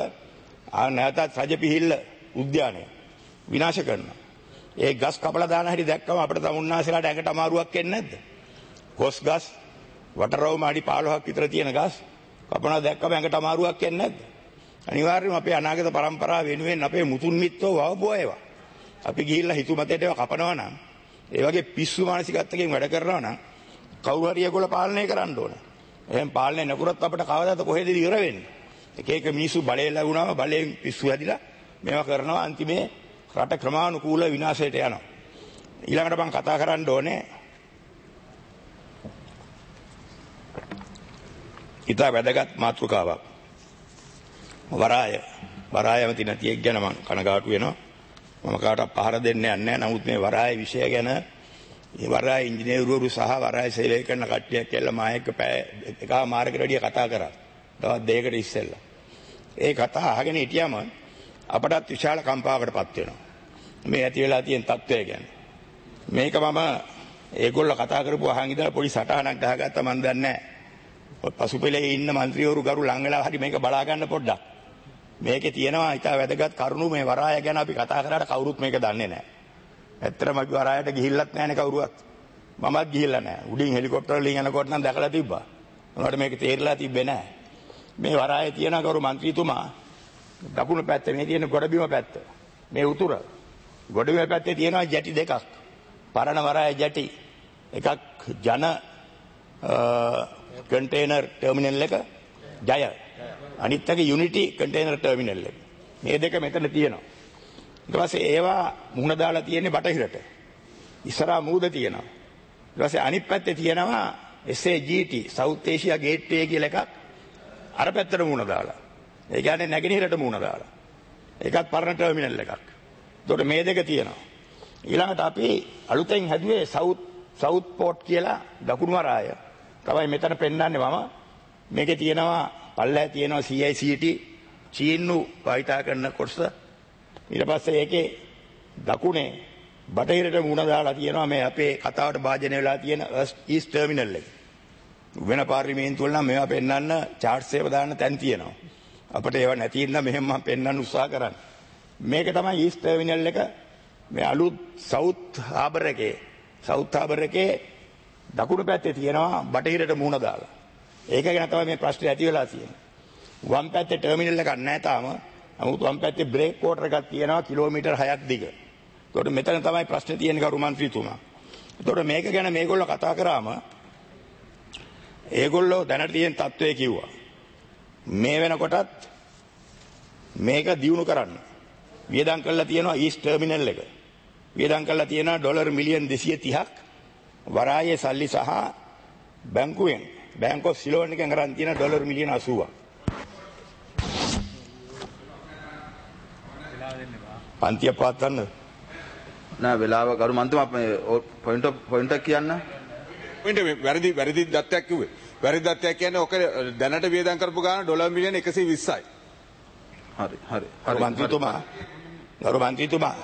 Speaker 5: නැවතත් රජපිහිල්ල උද්‍යානය විනාශ කරනවා. ඒ ගස් කපලා දාන හැටි දැක්කම අපිට තමුන්නාසලාට ඇඟට අමාරුවක් එන්නේ නැද්ද? කොස් ගස් වටරව මාඩි 15ක් විතර තියෙන ගස් කපනවා දැක්කම ඇඟට අමාරුවක් එන්නේ නැද්ද? අනිවාර්යයෙන්ම අපේ අනාගත පරම්පරාව වෙනුවෙන් අපේ මුතුන් මිත්තෝ වවපුවා ඒවා. අපි ගිහිල්ලා හිතුමතේට ඒවා කපනවා නම් ඒ වගේ පිස්සු මානසිකත්වයෙන් වැඩ කරනවා නම් කවුරු හරි ඒගොල්ලෝ පාලනය කරන්න ඕන. එහෙනම් පාලනය නොකරොත් අපිට කවදාද කොහෙද ඉවර වෙන්නේ? එක මිනිස්සු බලය ලැබුණාම බලයෙන් පිස්සු හැදිලා මේවා කරනවා අන්තිමේ රට ක්‍රමානුකූල විනාශයට යනවා. ඊළඟට මම කතා කරන්න ඕනේ ඉතා වැදගත් මාතෘකාවක්. වරායමති නැති එක් ගැන මම කනගාටු වෙනවා. මම කාටවත් පහර දෙන්න යන්නේ නැහැ. නමුත් මේ වරාය විෂය ගැන මේ වරාය ඉංජිනේරුවරු සහ වරාය සේවය කරන කට්ටියක් කියලා මා එක්ක පැය එකමාරකට වැඩිය කතා කරා. තවත් දෙයකට ඉස්සෙල්ලා. ඒ කතා අහගෙන හිටියම අපටත් විශාල කම්පාවකටපත් වෙනවා. මේ ඇති වෙලා තියෙන තත්ත්වය ගැන. මේක මම ඒගොල්ලෝ කතා කරපු අහන් ඉඳලා පොඩි සටහනක් ගහගත්තා මන් දන්නේ නැහැ. පසුපෙළේ ඉන්න മന്ത്രിවරු ගරු ලං වෙලා හරි මේක බලා ගන්න පොඩ්ඩක්. මේකේ තියෙනවා ඉතා වැදගත් කරුණු මේ වරාය ගැන අපි කතා කරාට කවුරුත් මේක දන්නේ නැහැ. ඇත්තටම අපි වරායට ගිහිල්ලත් නැහැනේ කවුරුවත්. මමත් ගිහිල්ලා නැහැ. උඩින් හෙලිකොප්ටර් වලින් යනකොට නම් දැකලා තිබ්බා. මොනවට මේක තේරිලා තිබ්බේ නැහැ. මේ වරායේ තියෙන කරු മന്ത്രിතුමා දකුණු පැත්තේ මේ තියෙන ගොඩබිම පැත්ත. මේ උතුර. ගොඩබිම පැත්තේ තියෙනවා ජැටි දෙකක්. පරණ වරාය ජැටි. එකක් ජන කන්ටේනර් ටර්මිනල් එක ජය. අනිත් එක යුනිටි කන්ටේනර් ටර්මිනල් එක. මේ දෙක මෙතන තියෙනවා. ඊට පස්සේ ඒවා මුහුණ දාලා තියෙන්නේ බටහිරට. ඉස්සරහා මූද තියෙනවා. ඊට පස්සේ අනිත් පැත්තේ තියෙනවා SAGT South Asia Gateway කියලා එකක්. අර පැත්තට මුණ දාලා. ඒ කියන්නේ නැගෙනහිරට මුණ දාලා. ඒකත් පරණ ටර්මිනල් එකක්. ඒකට මේ දෙක තියෙනවා. ඊළඟට අපි අලුතෙන් හැදුවේ South Port කියලා දකුණු වරාය. තමයි මෙතන පෙන්නන්නේ මම. මේකේ තියෙනවා පල්ලෑ තියෙනවා CICT චීනු භාවිතා කරන කොටස. ඊට පස්සේ ඒකේ දකුණේ බටහිරට මුණ දාලා තියෙනවා මේ අපේ කතාවට භාජනය වෙලා තියෙන East Terminal එක. වෙන පාර්ලිමේන්තු වල නම් මේවා පෙන්වන්න charts ඒවා දාන්න තැන් තියෙනවා. අපිට ඒවා නැති ඉන්න මෙහෙම මම පෙන්වන්න උත්සාහ කරන්නේ. මේක තමයි East Terminal එක. මේ අලුත් South Harbour එකේ දකුණු පැත්තේ තියෙනවා බටහිරට මුණ දාලා. ඒක ගැන තමයි මේ ප්‍රශ්නේ ඇති වෙලා තියෙන්නේ. වම් පැත්තේ ටර්මිනල් එකක් නැහැ තාම. නමුත් වම් පැත්තේ බ්‍රේක් වෝටර් එකක් තියෙනවා කිලෝමීටර් 6ක් දිග. ඒකට මෙතන තමයි ප්‍රශ්නේ තියෙන්නේ කරු මන්ත්‍රීතුමා. ඒකට මේක ගැන මේගොල්ලෝ කතා කරාම ඒගොල්ලෝ දැනට තියෙන තත්ත්වය කිව්වා. මේ වෙනකොටත් මේක දියුණු කරන්න. වියදම් කරලා තියෙනවා ඊස්ට් ටර්මිනල් එක. වියදම් කරලා තියෙනවා ඩොලර් මිලියන් 230ක්. වරායේ සල්ලි සහ බැංකුවෙන් බැංක් ඔෆ් සිලෝන් එකෙන් අරන් තියෙන ඩොලර් මිලියන 80ක්. පන්තිය පාත්තන්න
Speaker 3: නෑ වෙලාව ගරු මන්තුමා මේ පොයින්ට් එක කියන්න.
Speaker 6: වැරදි දත්තයක් කිව්වේ. වැරදි දත්තයක් කියන්නේ ඔක දැනට වියදම් කරපු ගාන ඩොලර් මිලියන 120යි.
Speaker 3: හරි.
Speaker 5: ගරු මන්ත්‍රීතුමා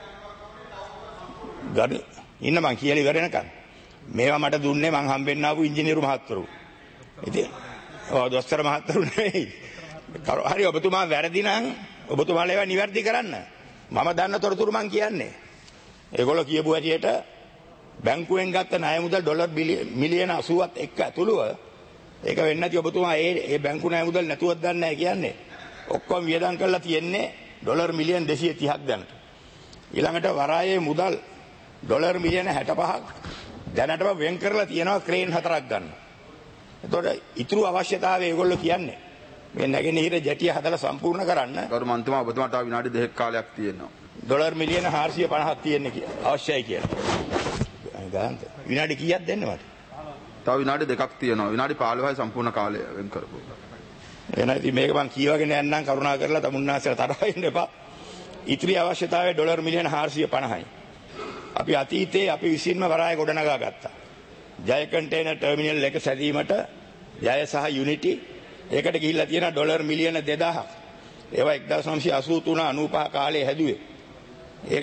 Speaker 5: ඉන්න මං කියලා ඉවරනකම් මේවා මට දුන්නේ මං හම්බෙන්න ආපු ඉංජිනේරු මහත්වරු. ඉතින් දොස්තර මහත්වරු නෙවෙයි. හරි ඔබතුමා වැරදි නම් ඔබතුමාලා ඒවා නිවැරදි කරන්න. මම දන්න තොරතුරු මං කියන්නේ. ඒගොල්ලෝ කියපු හැටියට බැංකුවෙන් ගත්ත ණය මුදල් ඩොලර් මිලියන 80ත් එක්ක ඇතුළුව ඒක වෙන්නේ නැති ඔබතුමා ඒ බැංකු ණය මුදල් නැතුවත් දන්නේ නැහැ කියන්නේ. ඔක්කොම වියදම් කරලා තියෙන්නේ ඩොලර් මිලියන් 230ක් දැනට. ඊළඟට වරායේ මුදල් ඩොලර් මිලියන 65ක් දැනටම වෙන් කරලා තියෙනවා ක්‍රේන් 4ක් ගන්න. එතකොට ඊතුරු අවශ්‍යතාවය ඒගොල්ලෝ කියන්නේ මේ නැගෙනහිර ජැටිය හදලා සම්පූර්ණ කරන්න.
Speaker 3: ගරු මන්තුමා ඔබතුමාට තව විනාඩි 2ක කාලයක් තියෙනවා.
Speaker 5: ඩොලර් මිලියන 450ක් තියෙන්නේ කියලා අවශ්‍යයි කියලා. ගාන්ත විනාඩි කීයක් දෙන්න මට?
Speaker 3: තව විනාඩි 2ක් තියෙනවා. විනාඩි 15යි සම්පූර්ණ කාලය වෙන් කරපු.
Speaker 5: එහෙනම් ඉතින් මේක මම කියවගෙන යන්නම් කරුණා කරලා තමුන්නාසලා තරහ වෙන්න එපා. ඉතිරි අවශ්‍යතාවය ඩොලර් මිලියන 450යි. අපි අතීතයේ අපි විසින්ම වරාය ගොඩනගා ගත්තා. ජය කන්ටේනර් ටර්මිනල් එක සැදීමට ජය සහ යුනිටි ඒකට ගිහිල්ලා තියෙන ඩොලර් මිලියන 2000ක්. ඒවා 1983 95 කාලේ හැදුවේ. ඒක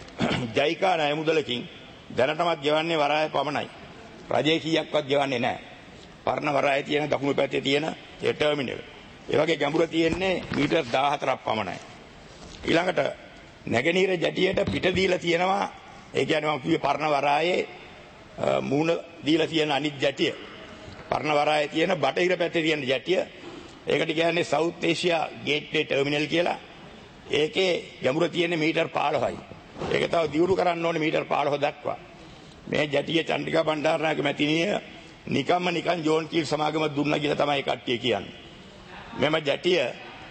Speaker 5: ජයිකා ණය මුදලකින් දැනටමත් ගෙවන්නේ වරාය පමණයි. රජය කීයක්වත් ගෙවන්නේ නැහැ. පරණ වරායේ තියෙන දකුණු පැත්තේ තියෙන ඒ ටර්මිනල්. ඒ වගේ ගැඹුර තියෙන්නේ මීටර් 14ක් පමණයි. ඊළඟට නැගෙනහිර ජැටියට පිට දීලා තියෙනවා. ඒ කියන්නේ මම කිව්වේ පරණ වරායේ මූණ දීලා තියෙන අනිත් ජැටිය. පරණ වරායේ තියෙන බටහිර පැත්තේ තියෙන ජැටිය. ඒකට කියන්නේ South Asia Gateway Terminal කියලා. ඒකේ ගැඹුර තියෙන්නේ මීටර් 15යි. ඒක තව දියුණු කරන්න ඕනේ මීටර් 15 දක්වා. මේ ජැටිය චන්ද්‍රිකා බණ්ඩාරනායක මැතිණිය නිකන් ජෝන් කීල් සමාගම දුන්නා කියලා තමයි කට්ටිය කියන්නේ. මෙම ජැටිය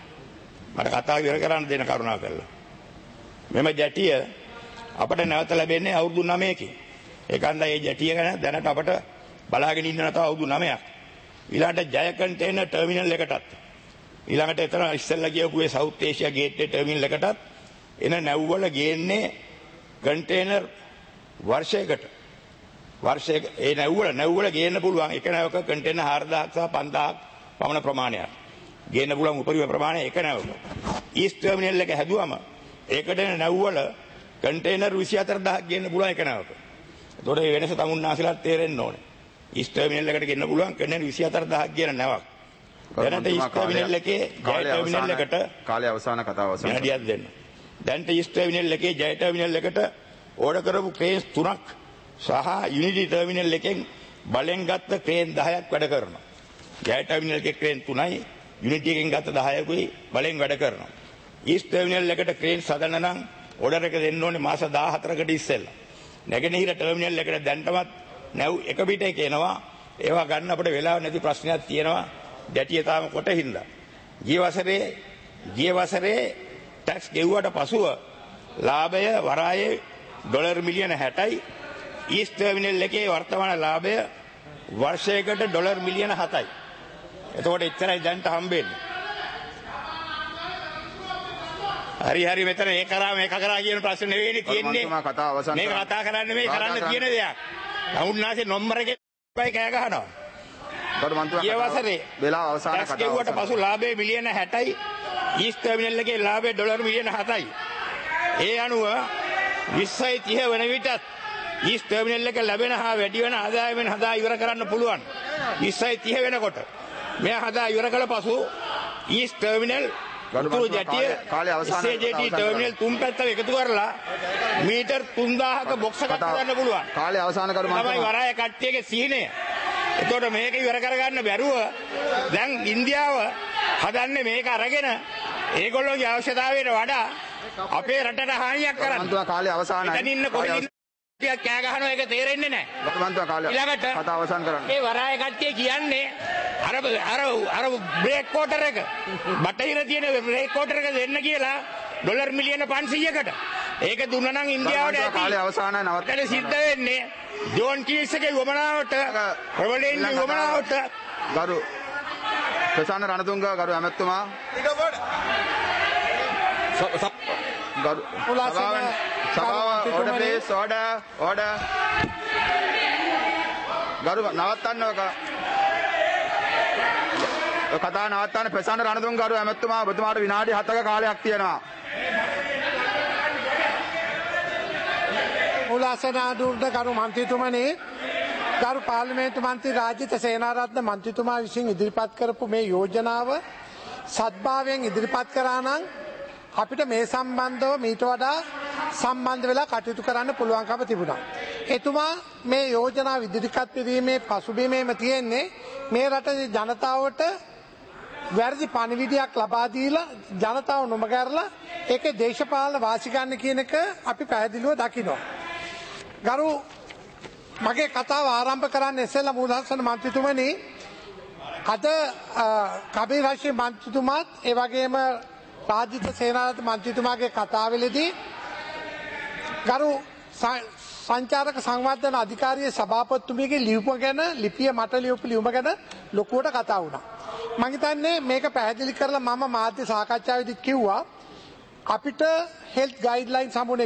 Speaker 5: මට කතාව ඉවර කරන්න දෙන කරුණා කරලා. මෙම ජැටිය අපට නැවත ලැබෙන්නේ අවුරුදු 9කින්. ඒකන්ද මේ ජැටිය ගැන දැනට අපට බලාගෙන ඉන්න තව අවුරුදු 9ක්. ඊළඟට ජය කන්ටේනර් ටර්මිනල් එකටත් ඊළඟට එතන ඉස්සෙල්ලා කියපු ඒ South Asia Gateway ටර්මිනල් එකටත් එන නැව්වල ගේන්නේ කන්ටේනර් වර්ෂයකට. වර්ෂයක ඒ නැව්වල ගේන්න පුළුවන් එක නැවක කන්ටේනර් 4000ක් සහ 5000ක් පමණ ප්‍රමාණයක්. ගේන්න පුළුවන් උපරිම ප්‍රමාණය එක නැවක. ඊස්ට් ටර්මිනල් එක හැදුවම ඒකට එන නැව්වල කන්ටේනර් 24000ක් ගේන්න පුළුවන් එක නැවක. ඒතකොට මේ වෙනස තමුන්නාසලට තේරෙන්න ඕනේ. ඊස්ට් ටර්මිනල් එකට ගෙන්න පුළුවන් කන්ටේනර් 24000ක් ගේන නැවක්. දැනට ඊස්ට් ටර්මිනල් එකේ ජය ටර්මිනල් එකට
Speaker 3: කාලේ අවසාන කතාව අවසන්.
Speaker 5: විනාඩියක් දෙන්න. දැනට ඊස්ට් ටර්මිනල් එකේ ජය ටර්මිනල් එකට ඕඩර් කරපු ක්‍රේන්ස් 3ක් සහ යුනිටි ටර්මිනල් එකෙන් බලෙන් ගත්ත ක්‍රේන් 10ක් වැඩ කරනවා. ජය ටර්මිනල් එකේ ක්‍රේන් 3යි යුනිටි එකෙන් ගත්ත 10කුයි බලෙන් වැඩ කරනවා. ඊස්ට් ටර්මිනල් එකට ක්‍රේන් හදන්න නම් ඕඩර් එක දෙන්න ඕනේ මාස 14කට ඉස්සෙල්ලා. නැගෙනහිර ටර්මිනල් එකට දැන්ටමත් නැව් එක පිටේ කියනවා. ඒවා ගන්න අපිට වෙලාව නැති ප්‍රශ්නයක් තියෙනවා. ජැටිය තාම කොට හින්දා. ගිය වසරේ ටැක්ස් ගෙවුවට පසුව ලාභය වරායේ ඩොලර් මිලියන 60යි ඊස්ට් ටර්මිනල් එකේ වර්තමාන ලාභය වර්ෂයකට ඩොලර් මිලියන 7යි. එතකොට එච්චරයි දැන්ට හම්බෙන්නේ. හරි මෙතන ඒ කරා මේක කරා කියන ප්‍රශ්න නෙවෙයිනේ තියෙන්නේ. මේක කතා කරන්න මේ කරන්න තියෙන දෙයක්. අවුන්නාසේ නම්බර එකේ කෑ ගහනවා. ගිය වසරේ
Speaker 3: වෙලාව අවසන්
Speaker 5: කතා ගෙවුවට පසු ලාභය මිලියන 60යි. ඊස්ට් ටර්මිනල් එකේ ලාභය ඩොලර් මිලියන 7යි. ඒ අනුව 2030 වන විටත් ඊස්ට් ටර්මිනල් එක ලැබෙන හා වැඩි වෙන ආදායමෙන් හදා ඉවර කරන්න පුළුවන්. 2030 වෙනකොට මෙයා හදා ඉවර කළ පසු ඊස්ට් ටර්මිනල් උතුරු ජැටිය SAJT ටර්මිනල් තුන් පැත්ත එකතු කරලා මීටර් 3000ක බොක්ස් එකක් හදන්න පුළුවන්.
Speaker 3: කාලය අවසන් කරු මම
Speaker 5: තමයි වරාය කට්ටියගේ සීනය. එතකොට මේක ඉවර කරගන්න බැරුව දැන් ඉන්දියාව හදන්නේ මේක අරගෙන ඒගොල්ලෝගේ අවශ්‍යතාවයට වඩා අපේ රටට හානියක් කරන්න.
Speaker 3: මන්තුවා කාලය අවසන්යි.
Speaker 5: දැන් ඉන්න කොහෙද කෑ ගහනවා ඒක තේරෙන්නේ නැහැ.
Speaker 3: මන්තුවා කාලය කතා අවසන් කරන්න.
Speaker 5: ඒ වරාය කට්ටිය කියන්නේ අර බ්‍රේක් කෝටර් එක බටහිර තියෙන බ්‍රේක් කෝටර් එක දෙන්න කියලා ඩොලර් මිලියන 500කට. ඒක දුන්නා නම් ඉන්දියාවට ඇති.
Speaker 3: කාලය අවසන්යි නවත්තන්න
Speaker 5: සිද්ධ වෙන්නේ ජෝන් කීස් එකේ වමනාවට රවලෙන්නේ වමනාවට
Speaker 3: ගරු ප්‍රසන්න රණතුංග ගරු ඇමතුමා ගරු සභාව ඕඩර් ප්ලීස් ඕඩර් ගරු නවත්තන්න ඔක කතා නවත්තන්න ප්‍රසන්න රණතුංග ගරු ඇමතුමා ඔබතුමාට විනාඩි 7ක කාලයක් තියෙනවා.
Speaker 7: මුලාසනාදුර්ද ගරු මන්ත්‍රීතුමනි ගරු පාර්ලිමේන්තු මන්ත්‍රී රාජිත සේනාරත්න මන්ත්‍රීතුමා විසින් ඉදිරිපත් කරපු මේ යෝජනාව සත්භාවයෙන් ඉදිරිපත් කරා නම් අපිට මේ සම්බන්ධව මීට වඩා සම්බන්ධ වෙලා කටයුතු කරන්න පුළුවන්කම තිබුණා. එතුමා මේ යෝජනාව ඉදිරිපත් කිරීමේ පසුබිමේම තියෙන්නේ මේ රටේ ජනතාවට වැරදි පණිවිඩයක් ලබා දීලා ජනතාව නොමගහැරලා ඒකේ දේශපාලන වාසි ගන්න කියන එක අපි පැහැදිලිව දකිනවා. ගරු මගේ කතාව ආරම්භ කරන්න ඉස්සෙල්ලා මූලසන මන්ත්‍රීතුමනි අද කබීර් හෂිම් මන්ත්‍රීතුමාත් ඒ වගේම රාජිත සේනාරත්න මන්ත්‍රීතුමාගේ කතාවෙලදී ගරු සංචාරක සංවර්ධන අධිකාරියේ සභාපතිතුමියගේ ලියුම ගැන ලිපිය මට ලියපු ලියුම ගැන ලොකුවට කතා වුණා. මම හිතන්නේ මේක පැහැදිලි කරලා මම මාධ්‍ය සාකච්ඡාවේදී කිව්වා අපිට හෙල්ත් ගයිඩ්ලයින්ස් හමුනේ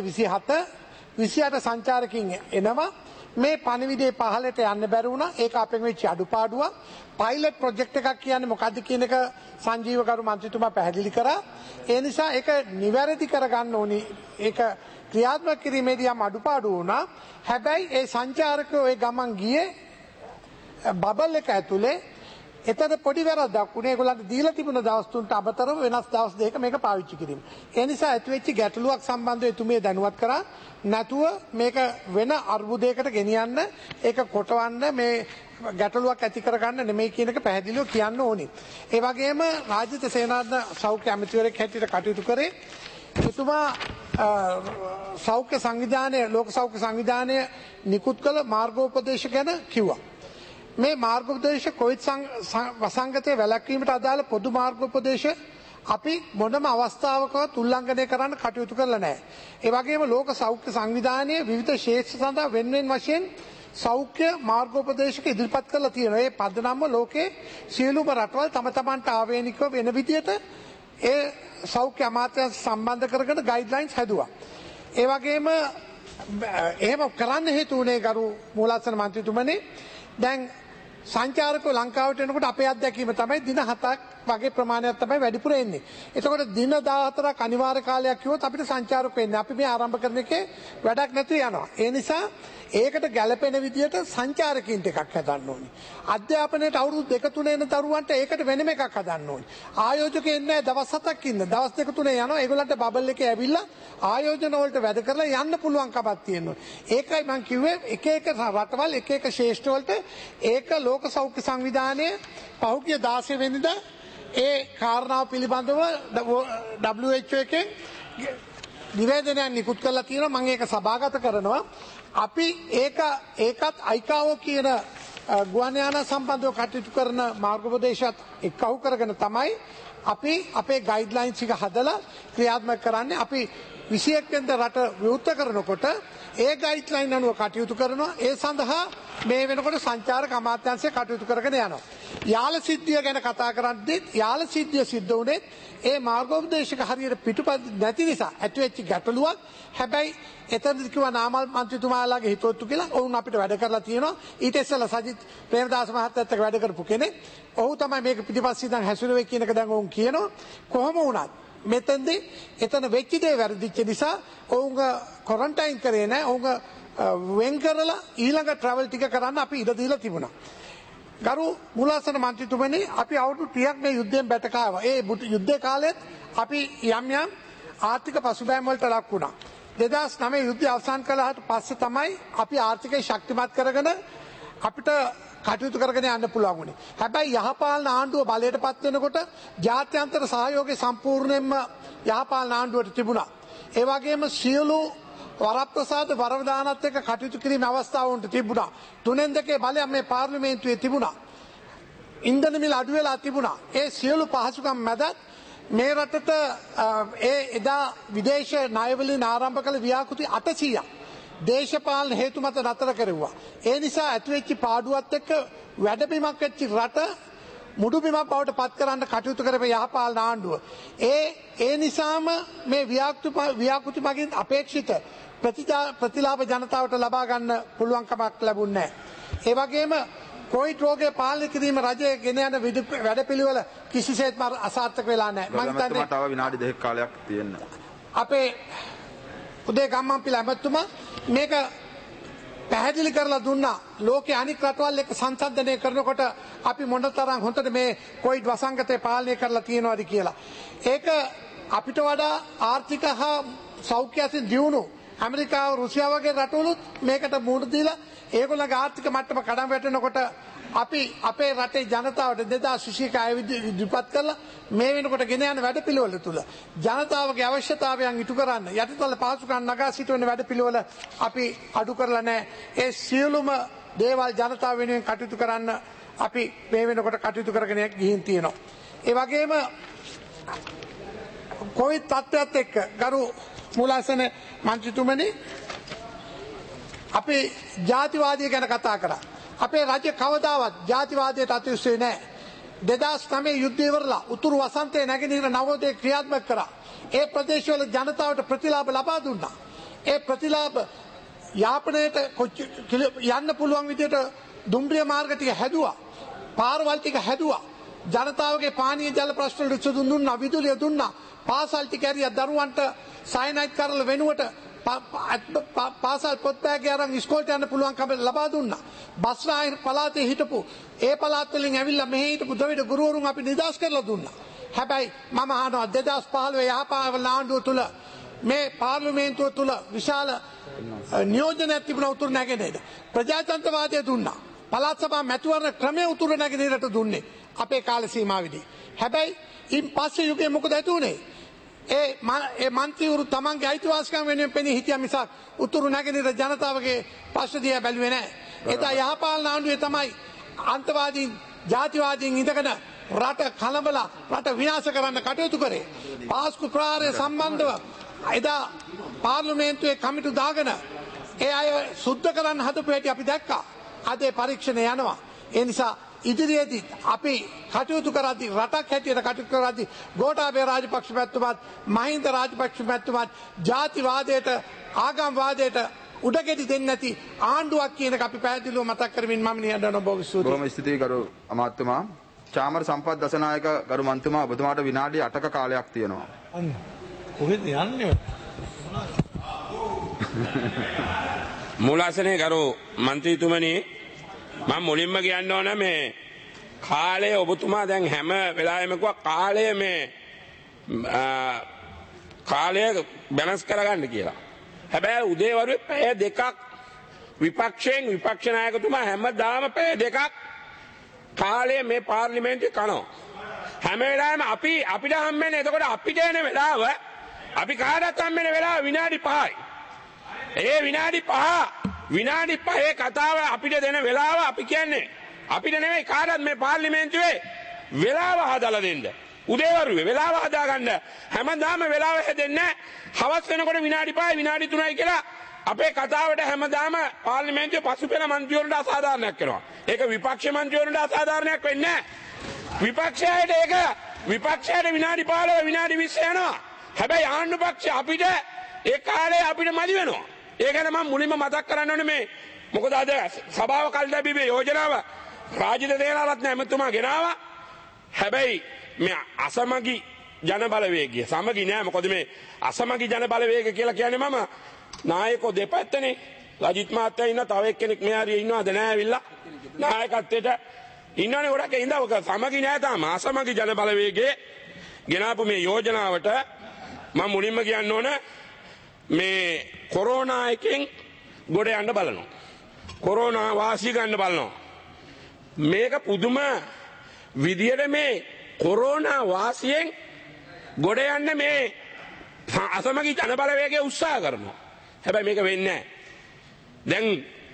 Speaker 7: 27 සංචාරකින් එනවා මේ පණිවිඩේ පහලට යන්න බැරි වුණා. ඒක අපෙන් වෙච්ච අඩුපාඩුවක්. පයිලට් ප්‍රොජෙක්ට් එකක් කියන්නේ මොකද්ද කියන එක සංජීව ගරු මන්ත්‍රීතුමා පැහැදිලි කරා. ඒ නිසා ඒක නිවැරදි කරගන්න ඕනි. ඒක ක්‍රියාත්මක කිරීමේදී යම් අඩුපාඩු වුණා. හැබැයි ඒ සංචාරකයෝ ඒ ගමන් ගියේ බබල් එක ඇතුලේ එතන පොඩි වැරද්දක් වුණේ ඒගොල්ලන්ට දීලා තිබුණ දවස් තුනට අමතරව වෙනස් දවස් දෙකක මේක පාවිච්චි කිරීම. ඒ නිසා ඇතිවෙච්ච ගැටලුවක් සම්බන්ධව එතුමිය දැනුවත් කරා. නැතුව මේක වෙන අර්බුදයකට ගෙනියන්න ඒක කොටවන්න මේ ගැටලුවක් ඇති කරගන්න නෙමෙයි කියන එක පැහැදිලිව කියන්න ඕනි. ඒ වගේම රාජිත සේනාරත්න සෞඛ්‍ය අමාත්‍යවරයෙක් හැටියට කටයුතු කරේ. එතුමා සෞඛ්‍ය සංවිධානය ලෝක සෞඛ්‍ය සංවිධානය නිකුත් කළ මාර්ගෝපදේශ ගැන කිව්වා. මේ මාර්ගෝපදේශ කොවිඩ් වසංගතයේ වැළැක්වීමට අදාළ පොදු මාර්ගෝපදේශ අපි මොනම අවස්ථාවකවත් උල්ලංඝනය කරන්න කටයුතු කරලා නැහැ. ඒ වගේම ලෝක සෞඛ්‍ය සංවිධානයේ විවිධ ක්ෂේත්‍ර සඳහා වෙන වශයෙන් සෞඛ්‍ය මාර්ගෝපදේශක ඉදිරිපත් කරලා තියෙනවා. ඒ පදනම්ම ලෝකේ සියලුම රටවල් තම තමන්ට ආවේනිකව වෙන විදියට ඒ සෞඛ්‍ය අමාත්‍යාංශ සම්බන්ධ කරගෙන ගයිඩ්ලයින්ස් හැදුවා. ඒ වගේම එහෙම කරන්න හේතු වුණේ ගරු මූලාසන මන්ත්‍රීතුමනි දැන් සංචාරකෝ ලංකාවට එනකොට අපේ අත්දැකීම තමයි දින 7ක් වගේ ප්‍රමාණයක් තමයි වැඩිපුර එන්නේ. එතකොට දින 14ක් අනිවාර්ය කාලයක් කිව්වොත් අපිට සංචාරකෝ එන්නේ. අපි මේ ආරම්භ කරන එකේ වැඩක් නැතුව යනවා. ඒ නිසා ඒකට ගැළපෙන විදියට සංචාරකීන්ට එකක් හදන්න ඕනේ. අධ්‍යාපනයට අවුරුදු 2-3 එන දරුවන්ට ඒකට වෙනම එකක් හදන්න ඕනේ. ආයෝජකයෝ එන්නේ දවස් 7ක් ඉන්න. දවස් 2-3 යනවා. ඒගොල්ලන්ට බබල් එකේ ඇවිල්ලා ආයෝජන වලට වැඩ කරලා යන්න පුළුවන් කමක් තියෙනවා. ඒකයි මම කිව්වේ එක එක රටවල් එක එක ශ්‍රේෂ්ඨ වලට ඒක ලෝක සෞඛ්‍ය සංවිධානය පහුගිය 16 වෙනිදා ඒ කාරණාව පිළිබඳව WHO එකෙන් නිවේදනයක් නිකුත් කරලා තියෙනවා. මම ඒක සභාගත කරනවා. අපි ඒකත් අයිකාවෝ කියන ගුවන් යාන සම්බන්ධව කටයුතු කරන මාර්ගෝපදේශات එක්කහු කරගෙන තමයි අපි අපේ ගයිඩ්ලයින්ස් එක හදලා ක්‍රියාත්මක කරන්නේ. අපි 21 වෙනිදා රට විවෘත කරනකොට ඒ ගයිඩ්ලයින් අනුව කටයුතු කරනවා. ඒ සඳහා මේ වෙනකොට සංචාරක අමාත්‍යාංශය කටයුතු කරගෙන යනවා. යාල සිද්ධිය ගැන කතා කරද්දී යාල සිද්ධිය සිද්ධ වුණේ ඒ මාර්ගෝපදේශක හරියට පිටුපත් නැති නිසා ඇතිවෙච්ච ගැටලුවක්. හැබැයි එතනදි කිව්වා නාමල් මන්ත්‍රීතුමාලාගේ හිතවත්තු කියලා. ඔවුන් අපිට වැඩ කරලා තියෙනවා. ඊට ඉස්සෙල්ලා සජිත් ප්‍රේමදාස මහත්තයත් එක්ක වැඩ කරපු කෙනෙක්. ඔහු තමයි මේක පිටිපස්සේ ඉඳන් හැසිරුවේ කියන එක දැන් ඔවුන් කියනවා. කොහොම වුණත් මෙතෙන්දී එතන වෙච්ච දේ වැරදිච්ච නිසා ඔවුන් ක්වොරන්ටයින් කරේ නැහැ. ඔවුන් වෙන් කරලා ඊළඟ ට්‍රැවල් ටික කරන්න අපි ඉඩ දීලා තිබුණා. ගරු මුලාසන මන්ත්‍රීතුමනි අපි අවුරුදු 30ක් මේ යුද්ධයෙන් බැටකාවා. ඒ යුද්ධ කාලෙත් අපි යම් යම් ආර්ථික පසුබෑම් වලට ලක් වුණා. 2009 යුද්ධය අවසන් කළාට පස්සේ තමයි අපි ආර්ථිකය ශක්තිමත් කරගෙන අපිට කටයුතු කරගෙන යන්න පුළුවන් වුණේ. හැබැයි යහපාලන ආණ්ඩුව බලයට පත් වෙනකොට ජාත්‍යන්තර සහයෝගය සම්පූර්ණයෙන්ම යහපාලන ආණ්ඩුවට තිබුණා. ඒ වගේම සියලු වරප්‍රසාද වරවදානත් එක්ක කටයුතු කිරීමේ අවස්ථාවන්ට තිබුණා. 3-2 බලයක් මේ පාර්ලිමේන්තුවේ තිබුණා. ඉන්ධන මිල අඩු වෙලා තිබුණා. ඒ සියලු පහසුකම් මැදත් මේ රටට එදා විදේශ ණයවලින් ආරම්භ කළ ව්‍යාපෘති 800ක් දේශපාලන හේතු මත නතර කෙරුවා. ඒ නිසා ඇතිවෙච්ච පාඩුවත් එක්ක වැඩබිමක් වෙච්ච රට මුඩුබිමක් බවට පත් කරන්න කටයුතු කරපු යහපාලන ආණ්ඩුව. ඒ නිසාම මේ ව්‍යාපෘති මගින් අපේක්ෂිත ප්‍රතිලාභ ජනතාවට ලබා ගන්න පුළුවන් කමක් ලැබුණේ නැහැ. ඒ වගේම කොවිඩ් රෝගය පාලනය කිරීම රජයේ ගෙන යන වැඩපිළිවෙල කිසිසේත්ම අසාර්ථක වෙලා නැහැ. මම හිතන්නේ
Speaker 3: තව විනාඩි 2ක කාලයක් තියෙන්න.
Speaker 7: අපේ උදේ ගම්මන්පිල ඇමතුමා මේක පැහැදිලි කරලා දුන්නා. ලෝකයේ අනික් රටවල් එක්ක සංසන්දනය කරනකොට අපි මොනතරම් හොඳට මේ කොවිඩ් වසංගතය පාලනය කරලා තියෙනවද කියලා. ඒක අපිට වඩා ආර්ථික හා සෞඛ්‍ය අතින් දියුණු ඇමරිකාව රුසියාව වගේ රටවලුත් මේකට මුහුණ දීලා ඒගොල්ලන්ගේ ආර්ථික මට්ටම කඩම් වැටෙනකොට අපි අපේ රටේ ජනතාවට 2021 අය ඉදිරිපත් කරලා මේ වෙනකොට ගෙන යන වැඩපිළිවෙල තුල ජනතාවගේ අවශ්‍යතාවයන් ඉටු කරන්න යටිතල පහසුකම් නගා සිටවන වැඩපිළිවෙල අපි අඩු කරලා නැහැ. ඒ සියලුම දේවල් ජනතාව වෙනුවෙන් කටයුතු කරන්න අපි මේ වෙනකොට කටයුතු කරගෙන ගිහින් තියෙනවා. ඒ වගේම කොවිඩ් තත්ත්වයට එක්ක ගරු මුලාසන මන්ත්‍රීතුමනි අපි ජාතිවාදය ගැන කතා කරා. අපේ රජය කවදාවත් ජාතිවාදයට අතිශය නැහැ. 2009 යුද්ධය ඉවරලා උතුරු වසන්තයේ නැගෙනහිර නවෝදය ක්‍රියාත්මක කරා. ඒ ප්‍රදේශවල ජනතාවට ප්‍රතිලාභ ලබා දුන්නා. ඒ ප්‍රතිලාභ යාපනයට යන්න පුළුවන් විදිහට දුම්රිය මාර්ග ටික හැදුවා. පාරවල් ටික හැදුවා. ජනතාවගේ පානීය ජල ප්‍රශ්න වලට විසඳුම් දුන්නා. විදුලිය දුන්නා. පාසල් ටික ඇරියා දරුවන්ට සයනයිට් කරලා වෙනුවට පාසල් පොත් බෑග් අරන් ඉස්කෝලේට යන්න පුළුවන්කම ලබා දුන්නා. බස්නාහිර පළාතේ හිටපු ඒ පළාත් වලින් ඇවිල්ලා මෙහි හිටපු ද්‍රවිඩ ගුරුවරුන් අපි නිදහස් කරලා දුන්නා. හැබැයි මම අහනවා 2015 යහපාලන ආණ්ඩුව තුල මේ පාර්ලිමේන්තුව තුල විශාල නියෝජනයක් තිබුණා උතුරු නැගෙනහිර. ප්‍රජාතන්ත්‍රවාදය දුන්නා. පළාත් සභා මැතිවරණ ක්‍රමයේ උතුරු නැගෙනහිරට දුන්නේ අපේ කාල සීමාවෙදී. හැබැයි ඉන් පස්සේ යුගයේ මොකද ඇති උනේ? ඒ මන්ත්‍රීවරු තමන්ගේ අයිතිවාසිකම් වෙනුවෙන් පෙනී හිටියා මිසක් උතුරු නැගෙනහිර ජනතාවගේ ප්‍රශ්න දිහා බැලුවේ නැහැ. එදා යහපාලන ආණ්ඩුවේ තමයි අන්තවාදීන් ජාතිවාදීන් ඉඳගෙන රට කලබලා රට විනාශ කරන්න කටයුතු කරේ. පාස්කු ප්‍රහාරය සම්බන්ධව එදා පාර්ලිමේන්තුවේ කමිටු දාගෙන ඒ අය සුද්ධ කරන්න හදපු හැටි අපි දැක්කා. අද ඒ පරීක්ෂණය යනවා. ඒ නිසා ඉදිරියේදී අපි කටයුතු කරද්දී රටක් හැටියට කටයුතු කරද්දී ගෝඨාභය රාජපක්ෂ මැතිතුමාත් මහින්ද රාජපක්ෂ මැතිතුමාත් ජාතිවාදයට ආගම්වාදයට උඩගෙඩි දෙන්නේ නැති ආණ්ඩුවක් කියන එක අපි පැහැදිලිව මතක් කරමින් මම නිහඬව බොහොම ස්තුතියි.
Speaker 3: බොහොම ස්තුතියි ගරු අමාත්‍යතුමා. චාමර සම්පත් දසනායක ගරු මන්ත්‍රීතුමා ඔබතුමාට විනාඩි 8ක කාලයක් තියෙනවා.
Speaker 2: කොහෙද යන්නේ?
Speaker 8: මුලාසනේ ගරු මන්ත්‍රීතුමනි මම මුලින්ම කියන්න ඕන මේ කාලය ඔබතුමා දැන් හැම වෙලාවෙම කිව්වා කාලය මේ කාලය බැලන්ස් කරගන්න කියලා. හැබැයි උදේවරුේ පැය දෙකක් විපක්ෂයෙන් විපක්ෂ නායකතුමා හැමදාම පැය දෙකක් කාලය මේ පාර්ලිමේන්තුවේ කනවා. හැම වෙලාවෙම අපිට හම්බෙන්නේ එතකොට අපිට එන වෙලාව අපි කාටවත් හම්බෙන වෙලාව විනාඩි 5යි. ඒ විනාඩි 5 කතාව අපිට දෙන වෙලාව අපි කියන්නේ අපිට නෙවෙයි කාටවත් මේ පාර්ලිමේන්තුවේ වෙලාව හදලා දෙන්න. උදේවරුේ වෙලාව හදාගන්න හැමදාම වෙලාව හැදෙන්නේ හවස් වෙනකොට විනාඩි 5යි විනාඩි 3යි කියලා අපේ කතාවට හැමදාම පාර්ලිමේන්තුවේ පසුපෙළ මන්ත්‍රීවරුන්ට අසාධාරණයක් වෙනවා. ඒක විපක්ෂ මන්ත්‍රීවරුන්ට අසාධාරණයක් වෙන්නේ නැහැ. විපක්ෂයට විනාඩි 15 විනාඩි 20 යනවා. හැබැයි ආණ්ඩු පක්ෂ අපිට ඒ කාලේ අපිට මදි වෙනවා. ඒ ගැන මම මුලින්ම මතක් කරන්න ඕනේ මේ මොකද අද සභාව කල්දැබීමේ යෝජනාව රාජිත තේරාරත්න ඇමතුමා ගෙනාවා. හැබැයි මේ අසමගි ජන බලවේගය සමගි නෑ. මොකද මේ අසමගි ජන බලවේගය කියලා කියන්නේ මම නායකෝ දෙපැත්තනේ. රජිත් මහත්තයා ඉන්න තව එක්කෙනෙක් මෙහාරියේ ඉන්නවද නෑ ඇවිල්ලා නායකත්වයට ඉන්නවනේ ගොඩක් ඉඳලා ඔක සමගි නෑ තාම. අසමගි ජන බලවේගයේ ගෙනාපු මේ යෝජනාවට මම මුලින්ම කියන්න ඕන මේ කොරෝනා එකෙන් ගොඩ යන්න බලනවා. කොරෝනා වාසිය ගන්න බලනවා. මේක පුදුම විදියට මේ කොරෝනා වාසියෙන් ගොඩ යන්න මේ අසමගි ජන බලවේගය උත්සාහ කරනවා. හැබැයි මේක වෙන්නේ නැහැ. දැන්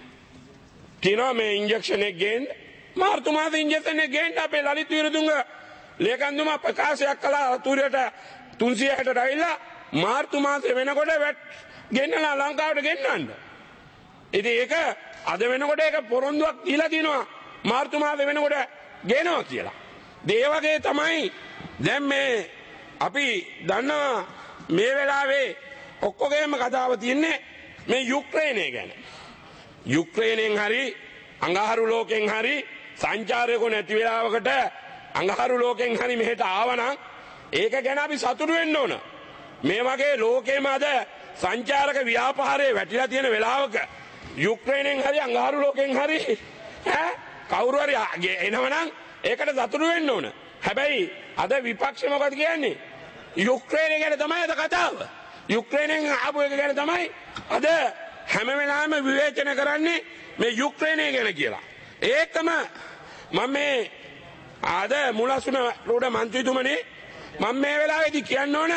Speaker 8: කියනවා මේ ඉන්ජෙක්ෂන් එක ගේන්න මාර්තු මාසේ ඉන්ජෙක්ෂන් එක ගේන්න අපේ ලලිත් විරතුංග ලේකම්තුමා ප්‍රකාශයක් කළා අතුරට 360ට ඇවිල්ලා මාර්තු මාසේ වෙනකොට වැට් ගෙන්නලා ලංකාවට ගෙන්නන්න. ඉතින් ඒක අද වෙනකොට ඒක පොරොන්දුවක් දීලා තිනවා මාර්තු මාසේ වෙනකොට ගේනවා කියලා. ඒ වගේ තමයි දැන් මේ අපි දන්නවා මේ වෙලාවේ ඔක්කොගේම කතාව තියෙන්නේ මේ යුක්‍රේනය ගැන. යුක්‍රේනයෙන් හරි අඟහරු ලෝකෙන් හරි සංචාරයකෝ නැති වෙලාවකට අඟහරු ලෝකෙන් හරි මෙහෙට ආවනම් ඒක ගැන අපි සතුටු වෙන්න ඕන. මේ වගේ ලෝකෙම අද සංචාරක ව්‍යාපාරයේ වැටිලා තියෙන වෙලාවක යුක්‍රේනයෙන් හරි අඟහරු ලෝකෙන් හරි කවුරු හරි එනවනම් ඒකට සතුටු වෙන්න ඕන. හැබැයි අද විපක්ෂ මොකද කියන්නේ? යුක්‍රේනය ගැන තමයි අද කතාව. යුක්‍රේනයෙන් ආපු එක ගැන තමයි අද හැම වෙලාවෙම විවේචන කරන්නේ මේ යුක්‍රේනය ගැන කියලා. ඒකම මම මේ අද මුලසුන රෝඩ මන්ත්‍රීතුමනි මම මේ වෙලාවේදී කියන්න ඕන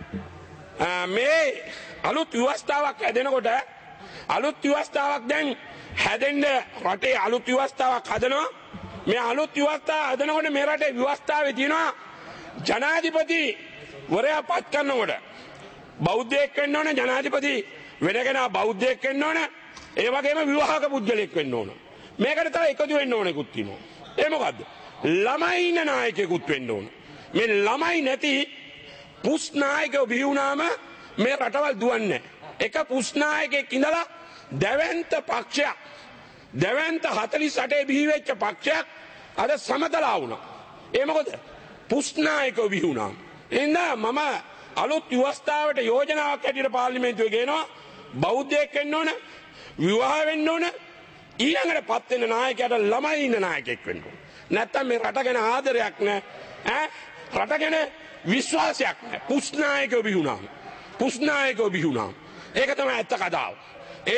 Speaker 8: මේ අලුත් ව්‍යවස්ථාවක් හැදෙනකොට අලුත් ව්‍යවස්ථාවක් දැන් හැදෙන්න රටේ අලුත් ව්‍යවස්ථාවක් හදනවා. මේ අලුත් ව්‍යවස්ථාව හදනකොට මේ රටේ ව්‍යවස්ථාවේ තියෙනවා ජනාධිපති වරයා පත් කරනකොට බෞද්ධයෙක් වෙන්න ඕන, ජනාධිපති වෙන කෙනා බෞද්ධයෙක් වෙන්න ඕන, ඒ වගේම විවාහක පුද්ගලයෙක් වෙන්න ඕන. මේකට තව එකතු වෙන්න ඕනෙකුත් තියෙනවා. ඒ මොකද්ද? ළමයි ඉන්න නායකයෙකුත් වෙන්න ඕන. මේ ළමයි නැති පුස් නායකයෝ බිහි වුණාම මේ රටවල් දුවන්නේ නැහැ. එක පුස් නායකයෙක් ඉඳලා දැවැන්ත පක්ෂයක් දැවැන්ත 48 බිහි වෙච්ච පක්ෂයක් අද සමතලා වුණා. ඒ මොකද? පුස් නායකයෝ බිහි වුණා. එහෙනම් මම අලුත් ව්‍යවස්ථාවට යෝජනාවක් ඇටියට පාර්ලිමේන්තුවේ ගේනවා. බෞද්ධයෙක් වෙන්න ඕන, විවාහ වෙන්න ඕන, ඊළඟට පත් වෙන නායකයාට ළමයි ඉන්න නායකයෙක් වෙන්න ඕන. නැත්තම් මේ රට ගැන ආදරයක් නැහැ. රට ගැන විශ්වාසයක් නැහැ. පුස්නායකයෝ බිහි වුණාම. පුස්නායකයෝ බිහි වුණාම. ඒක තමයි ඇත්ත කතාව. ඒ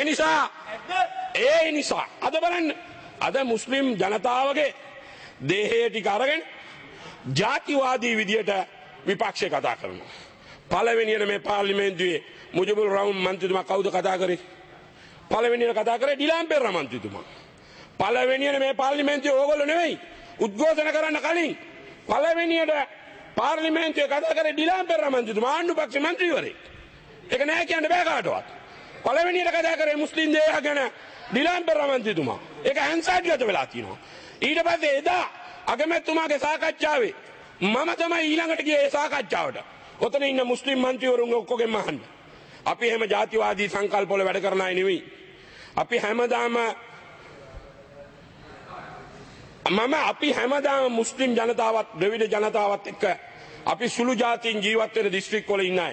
Speaker 8: නිසා අද බලන්න අද මුස්ලිම් ජනතාවගේ දේහය ටික අරගෙන ජාතිවාදී විදියට විපක්ෂය කතා කරනවා. පළවෙනියට මේ පාර්ලිමේන්තුවේ මුජිබුල් රහමාන් මන්ත්‍රීතුමා කවුද කතා කරේ? පළවෙනියට කතා කරේ ඩිලාන් පෙරේරා මන්ත්‍රීතුමා. පළවෙනියට මේ පාර්ලිමේන්තුවේ ඕගොල්ලෝ නෙවෙයි උද්ඝෝෂණ කරන්න කලින් පළවෙනියට පාර්ලිමේන්තුවේ කතා කරේ ඩිලාන් පෙරේරා මන්ත්‍රීතුමා ආණ්ඩු පක්ෂ මන්ත්‍රීවරයෙක්. ඒක නෑ කියන්න බෑ කාටවත්. පළවෙනියට කතා කරේ මුස්ලිම් දේහ ගැන ඩිලාන් පෙරේරා මන්ත්‍රීතුමා. ඒක හැන්සාඩ්ගත වෙලා තියෙනවා. ඊට පස්සේ එදා අගමැතිතුමාගේ සාකච්ඡාවේ මම තමයි ඊළඟට ගියේ ඒ සාකච්ඡාවට. ඔතන ඉන්න මුස්ලිම් මන්ත්‍රීවරුන් ඔක්කොගෙම අහන්න. අපි එහෙම ජාතිවාදී සංකල්ප වල වැඩ කරන අය නෙවෙයි. අපි හැමදාම මුස්ලිම් ජනතාවත් ද්‍රවිඩ ජනතාවත් එක්ක අපි සුළු ජාතීන් ජීවත් වෙන දිස්ත්‍රික් වල ඉන්න අය.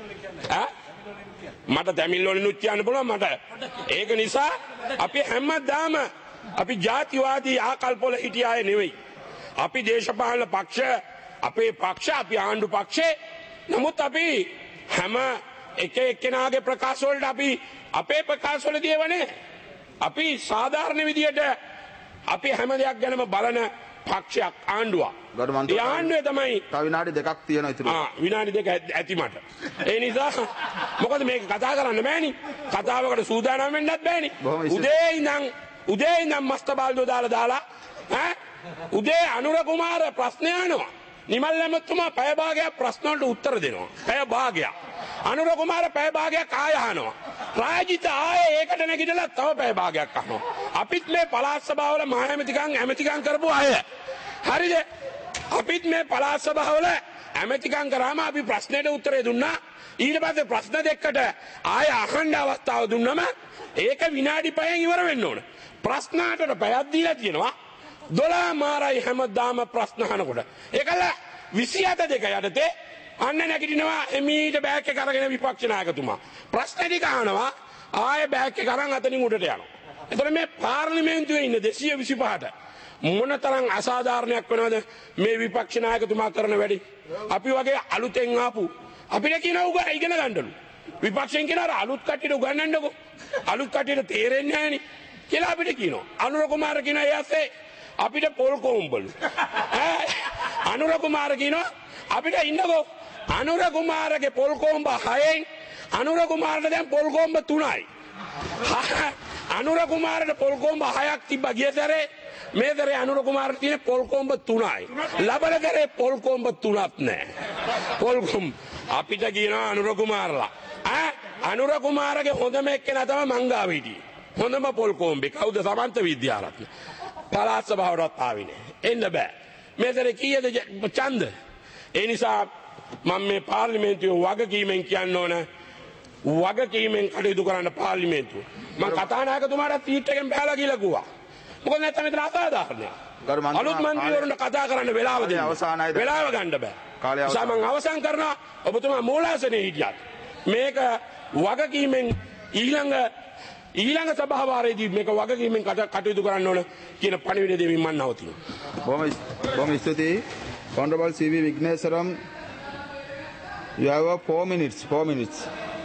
Speaker 8: මට තමිල් වලිනුත් කියන්න පුළුවන් මට. ඒක නිසා අපි හැමදාම අපි ජාතිවාදී ආකල්ප වල හිටිය අය නෙවෙයි. අපි දේශපාලන පක්ෂ අපේ පක්ෂ අපි ආණ්ඩු පක්ෂේ. නමුත් අපි හැම එක්කෙනාගේ ප්‍රකාශ වලට අපි අපේ ප්‍රකාශ වල දියවනේ. අපි සාධාරණ විදියට අපි හැම දෙයක් ගැනම බලන පක්ෂයක් ආණ්ඩුවක්. ඒ ආණ්ඩුවේ තමයි
Speaker 3: තව විනාඩි දෙකක් තියෙනවා ඉතුරු.
Speaker 8: විනාඩි දෙක ඇති මට. ඒ නිසා මොකද මේක කතා කරන්න බෑනි. කතාවකට සූදානම් වෙන්නත් බෑනි. උදේ ඉඳන් මස්ත බාල්දුව දාලා උදේ අනුර කුමාර ප්‍රශ්න අහනවා. නිමල් ඇමතුමා පැය භාගයක් ප්‍රශ්න වලට උත්තර දෙනවා. පැය භාගයක්. අනුර කුමාර පැය භාගයක් ආය අහනවා. රාජිත ආයේ ඒකට නැගිටලා තව පැය භාගයක් අහනවා. අපිත් මේ පළාත් සභාවල මහ ඇමතිකම් කරපු අය. හරිද? අපිත් මේ පළාත් සභාවල ඇමතිකම් කරාම අපි ප්‍රශ්නෙට උත්තරේ දුන්නා. ඊට පස්සේ ප්‍රශ්න දෙකකට ආය අහන්න අවස්ථාව දුන්නම ඒක විනාඩි 5න් ඉවර වෙන්න ඕන. ප්‍රශ්න 8ට පැයක් දීලා තියෙනවා. 12 මාරයි හැමදාම ප්‍රශ්න අහනකොට. ඒකල 27 දෙක යටතේ අන්න නැගිටිනවා එමීට බෑග් එක අරගෙන විපක්ෂ නායකතුමා. ප්‍රශ්න ටික අහනවා ආයේ බෑග් එක අරන් අතනින් උඩට යනවා. එතකොට මේ පාර්ලිමේන්තුවේ ඉන්න 225ට මොනතරම් අසාධාරණයක් වෙනවද මේ විපක්ෂ නායකතුමා කරන වැඩි. අපි වගේ අලුතෙන් ආපු අපිට කියනවා ඉගෙන ගන්නලු. විපක්ෂයෙන් කියනවා අලුත් කට්ටියට උගන්වන්නකෝ. අලුත් කට්ටියට තේරෙන්නේ නැහනේ කියලා අපිට කියනවා. අනුර කුමාර කියනවා එයාසේ අපිට පොල් කොම්බලු. අනුර කුමාර කියනවා අපිට ඉන්නකෝ. අනුර කුමාරගේ පොල් කොම්බ 6න් අනුර කුමාරට දැන් පොල් කොම්බ 3යි. අනුර කුමාරට පොල් කොම්බ 6ක් තිබ්බා ගිය සැරේ. මේ දරේ අනුර කුමාරට තියෙන පොල් කොම්බ 3යි. ලබන දරේ පොල් කොම්බ 3ක් නැහැ. පොල් කොම්බ අපිට කියනවා අනුර කුමාරලා. අනුර කුමාරගේ හොඳම එක්කෙනා තමයි මංගාව හිටියේ. හොඳම පොල් කොම්බේ කවුද? සමන්ත විද්‍යාරත්න. පළාත් සභාවටවත් ආවේ නැහැ. එන්න බෑ. මේ දරේ කීයද ඡන්ද? ඒ නිසා මම මේ පාර්ලිමේන්තුවේ වගකීමෙන් කියන්න ඕන. වගකීමෙන් කටයුතු කරන්න පාර්ලිමේන්තුව. මම කතානායකතුමාට ටීට් එකෙන් බහලා කියලා කිව්වා. මොකද නැත්නම් මෙතන අසාධාරණයක්. අලුත් මන්ත්‍රීවරුන්ට කතා කරන්න වෙලාව දෙන්න. වෙලාව ගන්න බෑ. මම අවසන් කරනවා ඔබතුමා මූලාසනේ හිටියත්. මේක වගකීමෙන් ඊළඟ සභාවාරයේදී මේක වගකීමෙන් කටයුතු කරන්න ඕන කියන පණිවිඩය දෙමින් මම නවතිනවා.
Speaker 3: බොහොම ස්තුතියි. Honorable C.V. Vignesaram, you have 4 minutes. 4 minutes.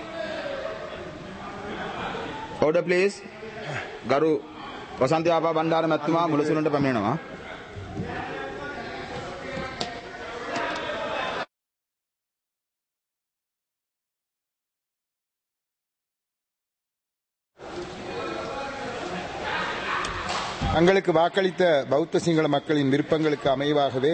Speaker 3: Order please. Garu Vasanthiyapa Bandara මැතිතුමා මුලසුනට පැමිණෙනවා.
Speaker 9: தங்களுக்கு வாக்களித்த பௌத்த சிங்கள மக்களின் விருப்பங்களுக்கு அமைவாகவே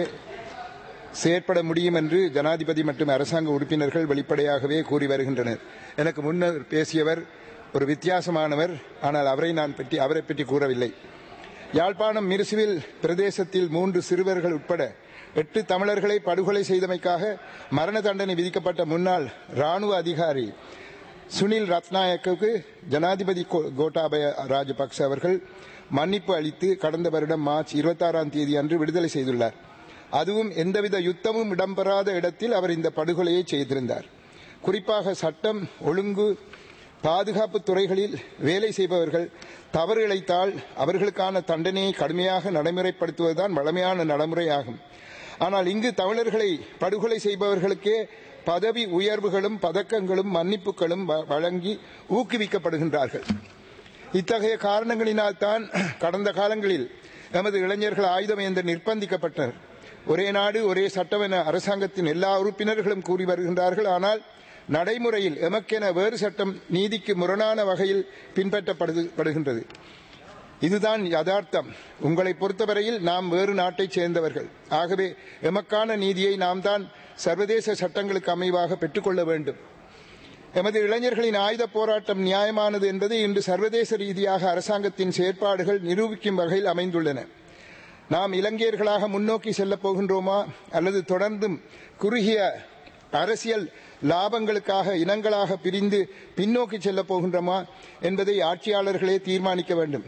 Speaker 9: செயற்பட முடியும் என்று ஜனாதிபதி மற்றும் அரசாங்க உறுப்பினர்கள் வெளிப்படையாகவே கூறி வருகின்றனர். எனக்கு முன்னர் பேசியவர் ஒரு வித்தியாசமானவர், ஆனால் அவரை பற்றி கூறவில்லை. யாழ்ப்பாணம் மிருசுவில் பிரதேசத்தில் 3 சிறுவர்கள் உட்பட 8 தமிழர்களை படுகொலை செய்தமைக்காக மரண தண்டனை விதிக்கப்பட்ட முன்னாள் ராணுவ அதிகாரி சுனில் ரத்நாயக்கவுக்கு ஜனாதிபதி கோட்டாபய ராஜபக்ச அவர்கள் மன்னிப்பு அளித்து கடந்த வருடம் மார்ச் 26ஆம் தேதி அன்று விடுதலை செய்துள்ளார். அதுவும் எந்தவித யுத்தமும் இடம்பெறாத இடத்தில் அவர் இந்த படுகொலையை செய்திருந்தார். குறிப்பாக சட்டம் ஒழுங்கு பாதுகாப்பு துறைகளில் வேலை செய்பவர்கள் தவறு இழைத்தால் அவர்களுக்கான தண்டனையை கடுமையாக நடைமுறைப்படுத்துவதுதான் வழமையான நடைமுறையாகும். ஆனால் இங்கு தமிழர்களை படுகொலை செய்பவர்களுக்கே பதவி உயர்வுகளும் பதக்கங்களும் மன்னிப்புகளும் வழங்கி ஊக்குவிக்கப்படுகின்றார்கள். இத்தகைய காரணங்களினால் தான் கடந்த காலங்களில் எமது இளைஞர்கள் ஆயுதம் ஏந்த நிர்பந்திக்கப்பட்டனர். ஒரே நாடு ஒரே சட்டம் என அரசாங்கத்தின் எல்லா உறுப்பினர்களும் கூறி வருகின்றார்கள். ஆனால் நடைமுறையில் எமக்கென வேறு சட்டம் நீதிக்கு முரணான வகையில் பின்பற்றப்படுகின்றது. இதுதான் யதார்த்தம். உங்களை பொறுத்தவரையில் நாம் வேறு நாட்டைச் சேர்ந்தவர்கள். ஆகவே எமக்கான நீதியை நாம் தான் சர்வதேச சட்டங்களுக்கு அமைவாக பெற்றுக்கொள்ள வேண்டும். எமது இளைஞர்களின் ஆயுத போராட்டம் நியாயமானது என்பது இன்று சர்வதேச ரீதியாக அரசாங்கத்தின் செயற்பாடுகள் நிரூபிக்கும் வகையில் அமைந்துள்ளன. நாம் இலங்கையர்களாக முன்னோக்கி செல்லப் போகின்றோமா அல்லது தொடர்ந்தும் குறுகிய அரசியல் லாபங்களுக்காக இனங்களாக பிரிந்து பின்னோக்கி செல்லப் போகின்றோமா என்பதை ஆட்சியாளர்களே தீர்மானிக்க வேண்டும்.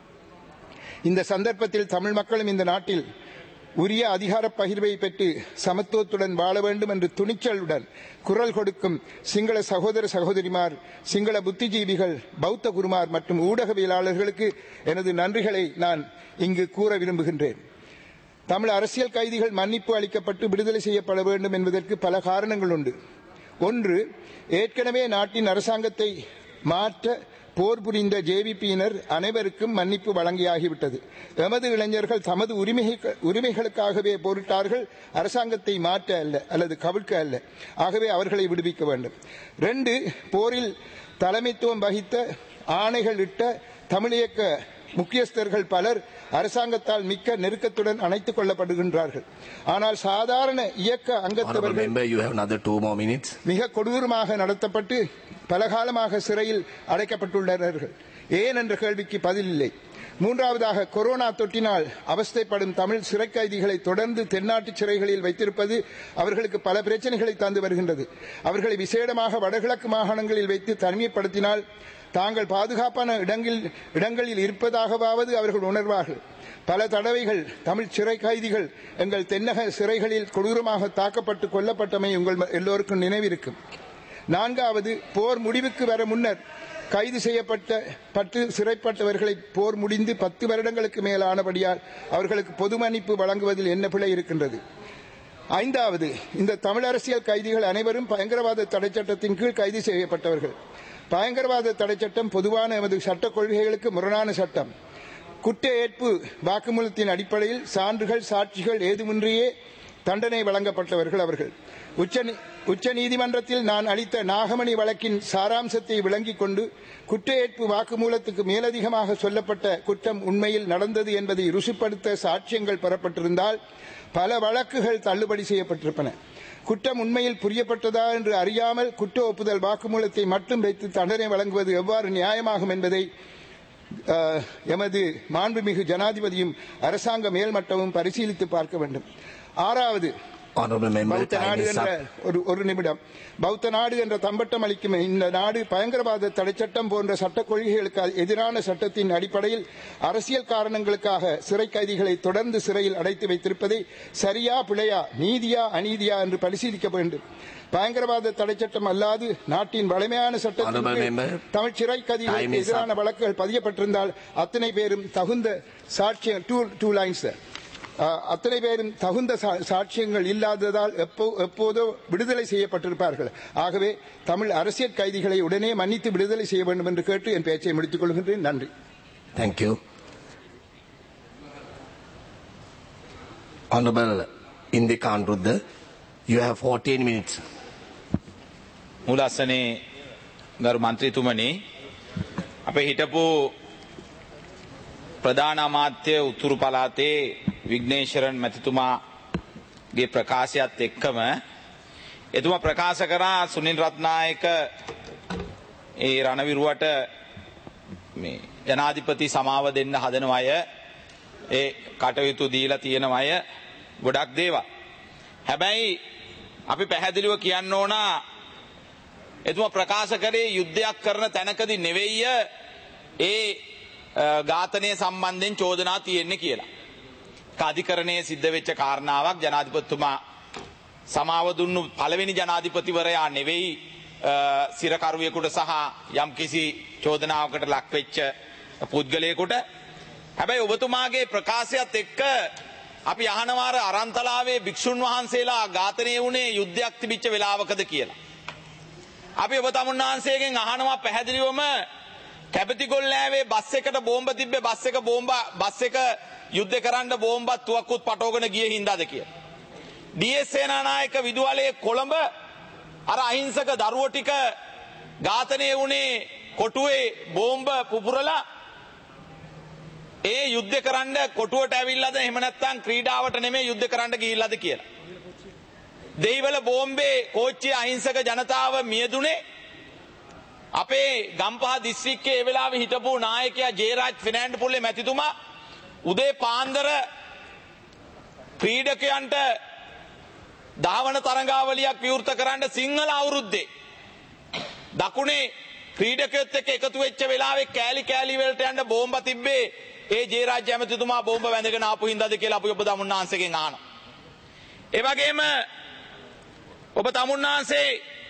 Speaker 9: இந்த சந்தர்ப்பத்தில் தமிழ் மக்களும் இந்த நாட்டில் உரிய அதிகார பகிர்வை பெற்று சமத்துவத்துடன் வாழ வேண்டும் என்று துணிச்சலுடன் குரல் கொடுக்கும் சிங்கள சகோதர சகோதரிமார், சிங்கள புத்திஜீவிகள், பௌத்த குருமார் மற்றும் ஊடகவியலாளர்களுக்கு எனது நன்றிகளை நான் இங்கு கூற விரும்புகின்றேன். தமிழ் அரசியல் கைதிகள் மன்னிப்பு அளிக்கப்பட்டு விடுதலை செய்யப்பட வேண்டும் என்பதற்கு பல காரணங்கள் உண்டு. ஒன்று, ஏற்கனவே நாட்டின் அரசாங்கத்தை மாற்ற போர் புரிந்த ஜேவிபியினர் அனைவருக்கும் மன்னிப்பு வழங்கியாகிவிட்டது. எமது இளைஞர்கள் தமது உரிமைகளுக்காகவே போரிட்டார்கள், அரசாங்கத்தை மாற்ற அல்ல அல்லது கவிழ்க்க அல்ல. ஆகவே அவர்களை விடுவிக்க வேண்டும். 2, போரில் தலைமைத்துவம் வகித்த ஆணைகள் இட்ட தமிழியக்க முக்கியஸ்தர்கள் பலர் அரசாங்கத்தால் மிக்க நெருக்கத்துடன் அணைத்துக் கொள்ளப்படுகின்றார்கள். ஆனால் சாதாரண இயக்க அங்கத்தவர்கள் மிக கொடூரமாக நடத்தப்பட்டு பலகாலமாக சிறையில் அடைக்கப்பட்டுள்ளனர். ஏன் என்ற கேள்விக்கு பதில் இல்லை. மூன்றாவதாக, கொரோனா தொற்றினால் அவஸ்தைப்படும் தமிழ் சிறை கைதிகளை தொடர்ந்து தென்னாட்டு சிறைகளில் வைத்திருப்பது அவர்களுக்கு பல பிரச்சனைகளை தந்து வருகின்றது. அவர்களை விசேடமாக வடகிழக்கு மாகாணங்களில் வைத்து தனிமைப்படுத்தினால் தாங்கள் பாதுகாப்பான இடங்களில் இருப்பதாகவாவது அவர்கள் உணர்வார்கள். பல தடவைகள் தமிழ் சிறை கைதிகள் எங்கள் தென்னக சிறைகளில் கொடூரமாக தாக்கப்பட்டு கொல்லப்பட்டமை உங்கள் எல்லோருக்கும் நினைவிருக்கும். நான்காவது, போர் முடிவுக்கு வர முன்னர் கைது செய்யப்பட்டு சிறைப்பட்டவர்களை போர் முடிந்து 10 வருடங்களுக்கு மேலானபடியால் அவர்களுக்கு பொது மன்னிப்பு வழங்குவதில் என்ன பிழை இருக்கின்றது? ஐந்தாவது, இந்த தமிழ் அரசியல் கைதிகள் அனைவரும் பயங்கரவாத தடை சட்டத்தின் கீழ் கைது செய்யப்பட்டவர்கள். பயங்கரவாத தடை சட்டம் பொதுவான எமது சட்ட கொள்கைகளுக்கு முரணான சட்டம். குற்ற ஏற்பு வாக்குமூலத்தின் அடிப்படையில் சான்றுகள் சாட்சிகள் ஏதுமின்றியே தண்டனை வழங்கப்பட்டவர்கள் அவர்கள். உச்ச நீதிமன்றத்தில் நான் அளித்த நாகமணி வழக்கின் சாராம்சத்தை விளங்கிக் கொண்டு குற்ற ஏற்பு வாக்குமூலத்துக்கு மேலதிகமாக சொல்லப்பட்ட குற்றம் உண்மையில் நடந்தது என்பதை ருசிப்படுத்த சாட்சியங்கள் பெறப்பட்டிருந்தால் பல வழக்குகள் தள்ளுபடி செய்யப்பட்டிருப்பன. குற்றம் உண்மையில் புரியப்பட்டதா என்று அறியாமல் குற்ற ஒப்புதல் வாக்குமூலத்தை மட்டும் வைத்து தண்டனை வழங்குவது எவ்வாறு நியாயமாகும் என்பதை எமது மாண்புமிகு ஜனாதிபதியும் அரசாங்க மேல்மட்டமும் பரிசீலித்து பார்க்க வேண்டும். ஆறாவது, ஒரு நிமிடம். பௌத்த நாடு என்ற தம்பட்டம் அளிக்கும் இந்த நாடு பயங்கரவாத தடை சட்டம் போன்ற சட்ட கொள்கைகளுக்கு எதிரான சட்டத்தின் அடிப்படையில் அரசியல் காரணங்களுக்காக சிறை கைதிகளை தொடர்ந்து சிறையில் அடைத்து வைத்திருப்பதை சரியா பிழையா, நீதியா அநீதியா என்று பரிசீலிக்க வேண்டும். பயங்கரவாத தடை சட்டம் அல்லாது நாட்டின் வலிமையான சட்டத்தின் தமிழ் சிறை கைதிகளுக்கு எதிரான வழக்குகள் பதியப்பட்டிருந்தால் அத்தனை பேரும் தகுந்த சாட்சியம் அத்தனை பேரும் தகுந்த சாட்சியங்கள் இல்லாததால் எப்போதோ விடுதலை செய்யப்பட்டிருப்பார்கள். ஆகவே தமிழ் அரசியல் கைதிகளை உடனே மன்னித்து விடுதலை செய்ய வேண்டும் என்று கேட்டு என் பேச்சை முடித்துக் கொள்கின்றேன். நன்றி.
Speaker 10: Thank you. Honorable Indika Anuruddha, you have 14 minutes.
Speaker 11: මුලස්සනේ ගරු මන්ත්‍රීතුමනි, අපේ හිටපු ප්‍රධාන අමාත්‍ය උතුරු පළාතේ විග්නේශ්වරන් මැතිතුමාගේ ප්‍රකාශයත් එක්කම එතුමා ප්‍රකාශ කරා සුනිල් රත්නායක ඒ රණවිරුවට මේ ජනාධිපති සමාව දෙන්න හදන අය, ඒ කටයුතු දීලා තියෙන අය ගොඩක් දේවල්. හැබැයි අපි පැහැදිලිව කියන්න ඕන එතුමා ප්‍රකාශ කරේ යුද්ධයක් කරන තැනකදී නෙවෙයි ඒ ඝාතනය සම්බන්ධයෙන් චෝදනා තියෙන්නේ කියලා. අධිකරණයේ සිද්ධ වෙච්ච කාරණාවක්. ජනාධිපතිතුමා සමාව දුන්නු පළවෙනි ජනාධිපතිවරයා නෙවෙයි සිරකරුවෙකුට සහ යම්කිසි චෝදනාවකට ලක් වෙච්ච පුද්ගලයෙකුට. හැබැයි ඔබතුමාගේ ප්‍රකාශයත් එක්ක අපි අහනවා අරන්තලාවේ භික්ෂුන් වහන්සේලා ඝාතනය වුණේ යුද්ධයක් තිබිච්ච වෙලාවකද කියලා. අපි ඔබ තමුන්නාන්සේගෙන් අහනවා පැහැදිලිවම කැපතිගොල්ලෑවේ බස් එකට බෝම්බ තිබ්බේ බස් එක යුද්ධ කරන්න බෝම්බත් තුවක්කුත් පටවගෙන ගිය හින්දාද කියලා. ඩී.එස්. සේනානායක විදුහලේ කොළඹ අර අහිංසක දරුවෝ ටික ඝාතනය වුණේ කොටුවේ බෝම්බ පුපුරලා ඒ යුද්ධ කරන්න කොටුවට ඇවිල්ලාද එහෙම නැත්නම් ක්‍රීඩාවට නෙමෙයි යුද්ධ කරන්න ගිහිල්ලාද කියලා. දෙහිවල බෝම්බේ කෝච්චිය අහිංසක ජනතාව මියදුනේ අපේ ගම්පහ දිස්ත්‍රික්කයේ ඒ වෙලාවේ හිටපු නායකයා ජේරාජ් ෆිනෑන්ඩ් පුල්ලේ මැතිතුමා උදේ පාන්දර ක්‍රීඩකයන්ට ධාවන තරඟාවලියක් විවෘත කරන්න සිංහල අවුරුද්දේ දකුණේ ක්‍රීඩකයොත් එක්ක එකතු වෙච්ච වෙලාවේ කෑලි වලට යන්න බෝම්බ තිබ්බේ ඒ ජේරාජ් ඇමතිතුමා බෝම්බ වැඳගෙන ආපු හින්දාද කියලා අපි ඔබ තමුන්නාන්සේගෙන් අහනවා. ඒ වගේම ඔබ තමුන්නාන්සේ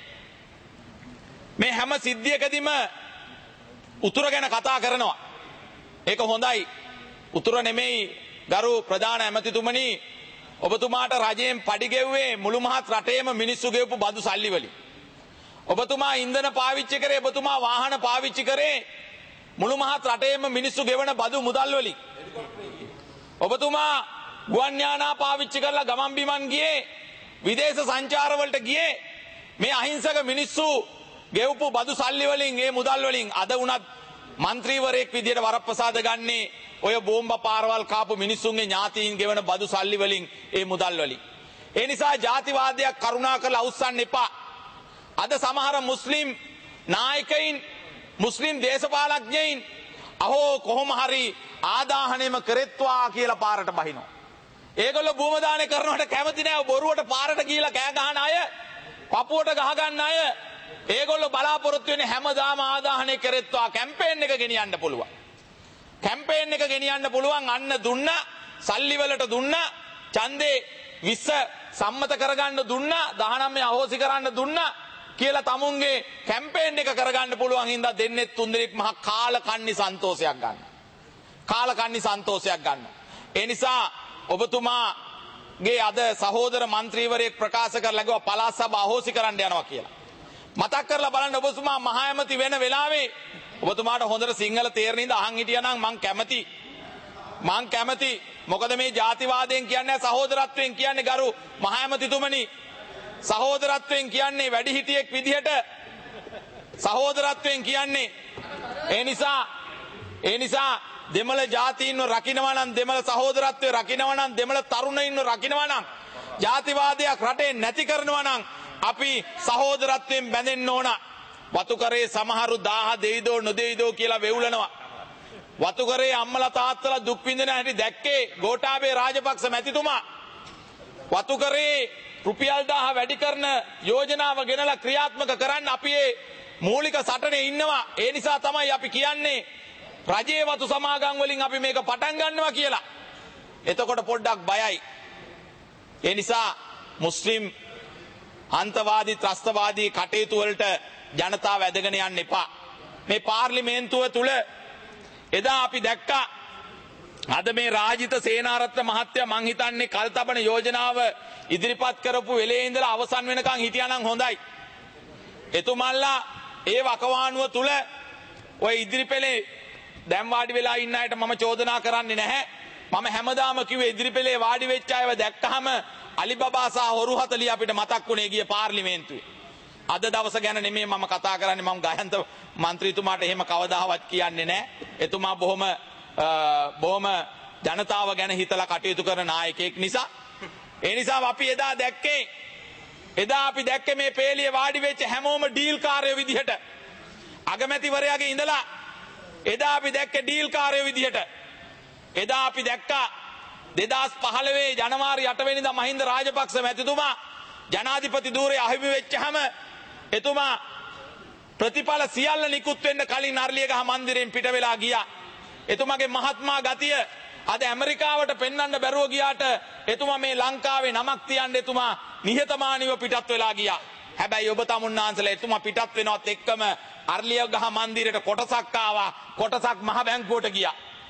Speaker 11: මේ හැම සිද්ධියකදීම උතුර ගැන කතා කරනවා. ඒක හොඳයි. උතුර නෙමෙයි ගරු ප්‍රධාන ඇමතිතුමනි, ඔබතුමාට රජයෙන් පඩි ගෙව්වේ මුළු මහත් රටේම මිනිස්සු ගෙවපු බදු සල්ලි වලින්. ඔබතුමා ඉන්ධන පාවිච්චි කරේ, ඔබතුමා වාහන පාවිච්චි කරේ මුළු මහත් රටේම මිනිස්සු ගෙවන බදු මුදල් වලින්. ඔබතුමා ගුවන් යානා පාවිච්චි කරලා ගමන් බිමන් ගියේ, විදේශ සංචාර වලට ගියේ මේ අහිංසක මිනිස්සු ගෙවපු බදු සල්ලි වලින්, ඒ මුදල් වලින්. අද වුණත් මන්ත්‍රීවරයෙක් විදියට වරප්‍රසාද ගන්නේ ඔය බෝම්බ පාරවල් කාපු මිනිස්සුන්ගේ ඥාතීන් ගෙවන බදු සල්ලි වලින් ඒ මුදල් වලින්. ඒ නිසා ජාතිවාදයක් කරුණා කරලා අවුස්සන්න එපා. අද සමහර මුස්ලිම් නායකයින් මුස්ලිම් දේශපාලඥයින් අහෝ කොහොම හරි ආදාහනයම කරෙත්වා කියලා පාරට බහිනවා. ඒගොල්ලෝ භූම දානය කරනවට කැමති නෑ. බොරුවට පාරට ගිහිලා කෑ ගහන අය, පපුවට ගහ ගන්න අය, ඒගොල්ලෝ බලාපොරොත්තු වෙන්නේ හැමදාම ආදාහනය කරෙත්වා කැම්පේන් එක ගෙනියන්න පුළුවන්. කැම්පේන් එක ගෙනියන්න පුළුවන්. අන්න දුන්න සල්ලි වලට දුන්න ඡන්දේ 20 සම්මත කරගන්න දුන්න 19 අහෝසි කරන්න දුන්න කියලා තමුන්ගේ කැම්පේන් එක කරගන්න පුළුවන් හින්දා දෙන්නේ තුන් දෙනෙක් මහා කාලකන්ණි සන්තෝෂයක් ගන්න. කාලකන්ණි සන්තෝෂයක් ගන්න. ඒ නිසා ඔබතුමාගේ අද සහෝදර മന്ത്രിවරයෙක් ප්‍රකාශ කරලා ගියා පළාත් සභාව අහෝසි කරන්න යනවා කියලා. මතක් කරලා බලන්න ඔබතුමා මහ ඇමති වෙන වෙලාවේ ඔබතුමාට හොඳට සිංහල තේරෙන ඉඳ අහන් හිටියානම් මං කැමති. මොකද මේ ජාතිවාදයෙන් කියන්නේ සහෝදරත්වයෙන් කියන්නේ ගරු මහ ඇමතිතුමනි. සහෝදරත්වයෙන් කියන්නේ වැඩිහිටියෙක් විදිහට සහෝදරත්වයෙන් කියන්නේ. ඒ නිසා දෙමළ ජාතීන්ව රකින්නවා නම් දෙමළ සහෝදරත්වය රකින්නවා නම් දෙමළ තරුණයින්ව රකින්නවා නම් ජාතිවාදයක් රටේ නැති කරනවා නම් අපි සහෝදරත්වයෙන් බැඳෙන්න ඕන. වතුකරේ සමහරු 1000 දෙයිදෝ නොදෙයිදෝ කියලා වෙවුලනවා. වතුකරේ අම්මලා තාත්තලා දුක් විඳින හැටි දැක්කේ ගෝඨාභය රාජපක්ෂ මැතිතුමා. වතුකරේ රුපියල් 1000 වැඩි කරන යෝජනාව ගෙනලා ක්‍රියාත්මක කරන්න අපි ඒ මූලික සටනේ ඉන්නවා. ඒ නිසා තමයි අපි කියන්නේ රජයේ වතු සමාගම් වලින් අපි මේක පටන් ගන්නවා කියලා. එතකොට පොඩ්ඩක් බයයි. ඒ නිසා මුස්ලිම් අන්තවාදී ත්‍රස්තවාදී කටයුතු වලට ජනතාව ඇදගෙන යන්න එපා. මේ පාර්ලිමේන්තුව තුල එදා අපි දැක්කා අද මේ රාජිත සේනාරත්න මහත්තයා මං හිතන්නේ කල්තබන යෝජනාව ඉදිරිපත් කරපු වෙලේ ඉඳලා අවසන් වෙනකන් හිටියානම් හොඳයි. එතුමන්ලා ඒ වකවානුව තුල ඔය ඉදිරිපෙළේ දැන් වාඩි වෙලා ඉන්න අයට මම චෝදනා කරන්නේ නැහැ. මම හැමදාම කිව්වේ ඉදිරිපෙළේ වාඩි වෙච්ච අයව දැක්කහම අලිබබා සහ හොරු 40 අපිට මතක් වුණේ ගිය පාර්ලිමේන්තුවේ. අද දවස ගැන නෙමෙයි මම කතා කරන්නේ. මම ගයන්ත മന്ത്രിතුමාට එහෙම කවදාවත් කියන්නේ නැහැ. එතුමා බොහොම ජනතාව ගැන හිතලා කටයුතු කරන නායකයෙක් නිසා. ඒ නිසා අපි එදා අපි දැක්කේ මේ පේලියේ වාඩි වෙච්ච හැමෝම ඩීල් කාර්යය විදිහට. අගමැතිවරයාගේ ඉඳලා එදා අපි දැක්කේ ඩීල් කාර්යය විදිහට. එදා අපි දැක්කා 2015 ජනවාරි 8 වෙනිදා මහින්ද රාජපක්ෂ මැතිතුමා ජනාධිපති ධූරය අහිමි වෙච්චහම එතුමා ප්‍රතිඵල සියල්ල නිකුත් වෙන්න කලින් අර්ලියගහ මන්දිරයෙන් පිට වෙලා ගියා. එතුමාගේ මහත්මා ගතිය අද ඇමරිකාවට පෙන්වන්න බැරුව ගියාට එතුමා මේ ලංකාවේ නමක් තියන්න එතුමා නිහතමානීව පිටත් වෙලා ගියා. හැබැයි ඔබ තමුන්නාන්සලා එතුමා පිටත් වෙනවත් එක්කම අර්ලියගහ මන්දිරයට කොටසක් ආවා. කොටසක් මහ බැංකුවට ගියා.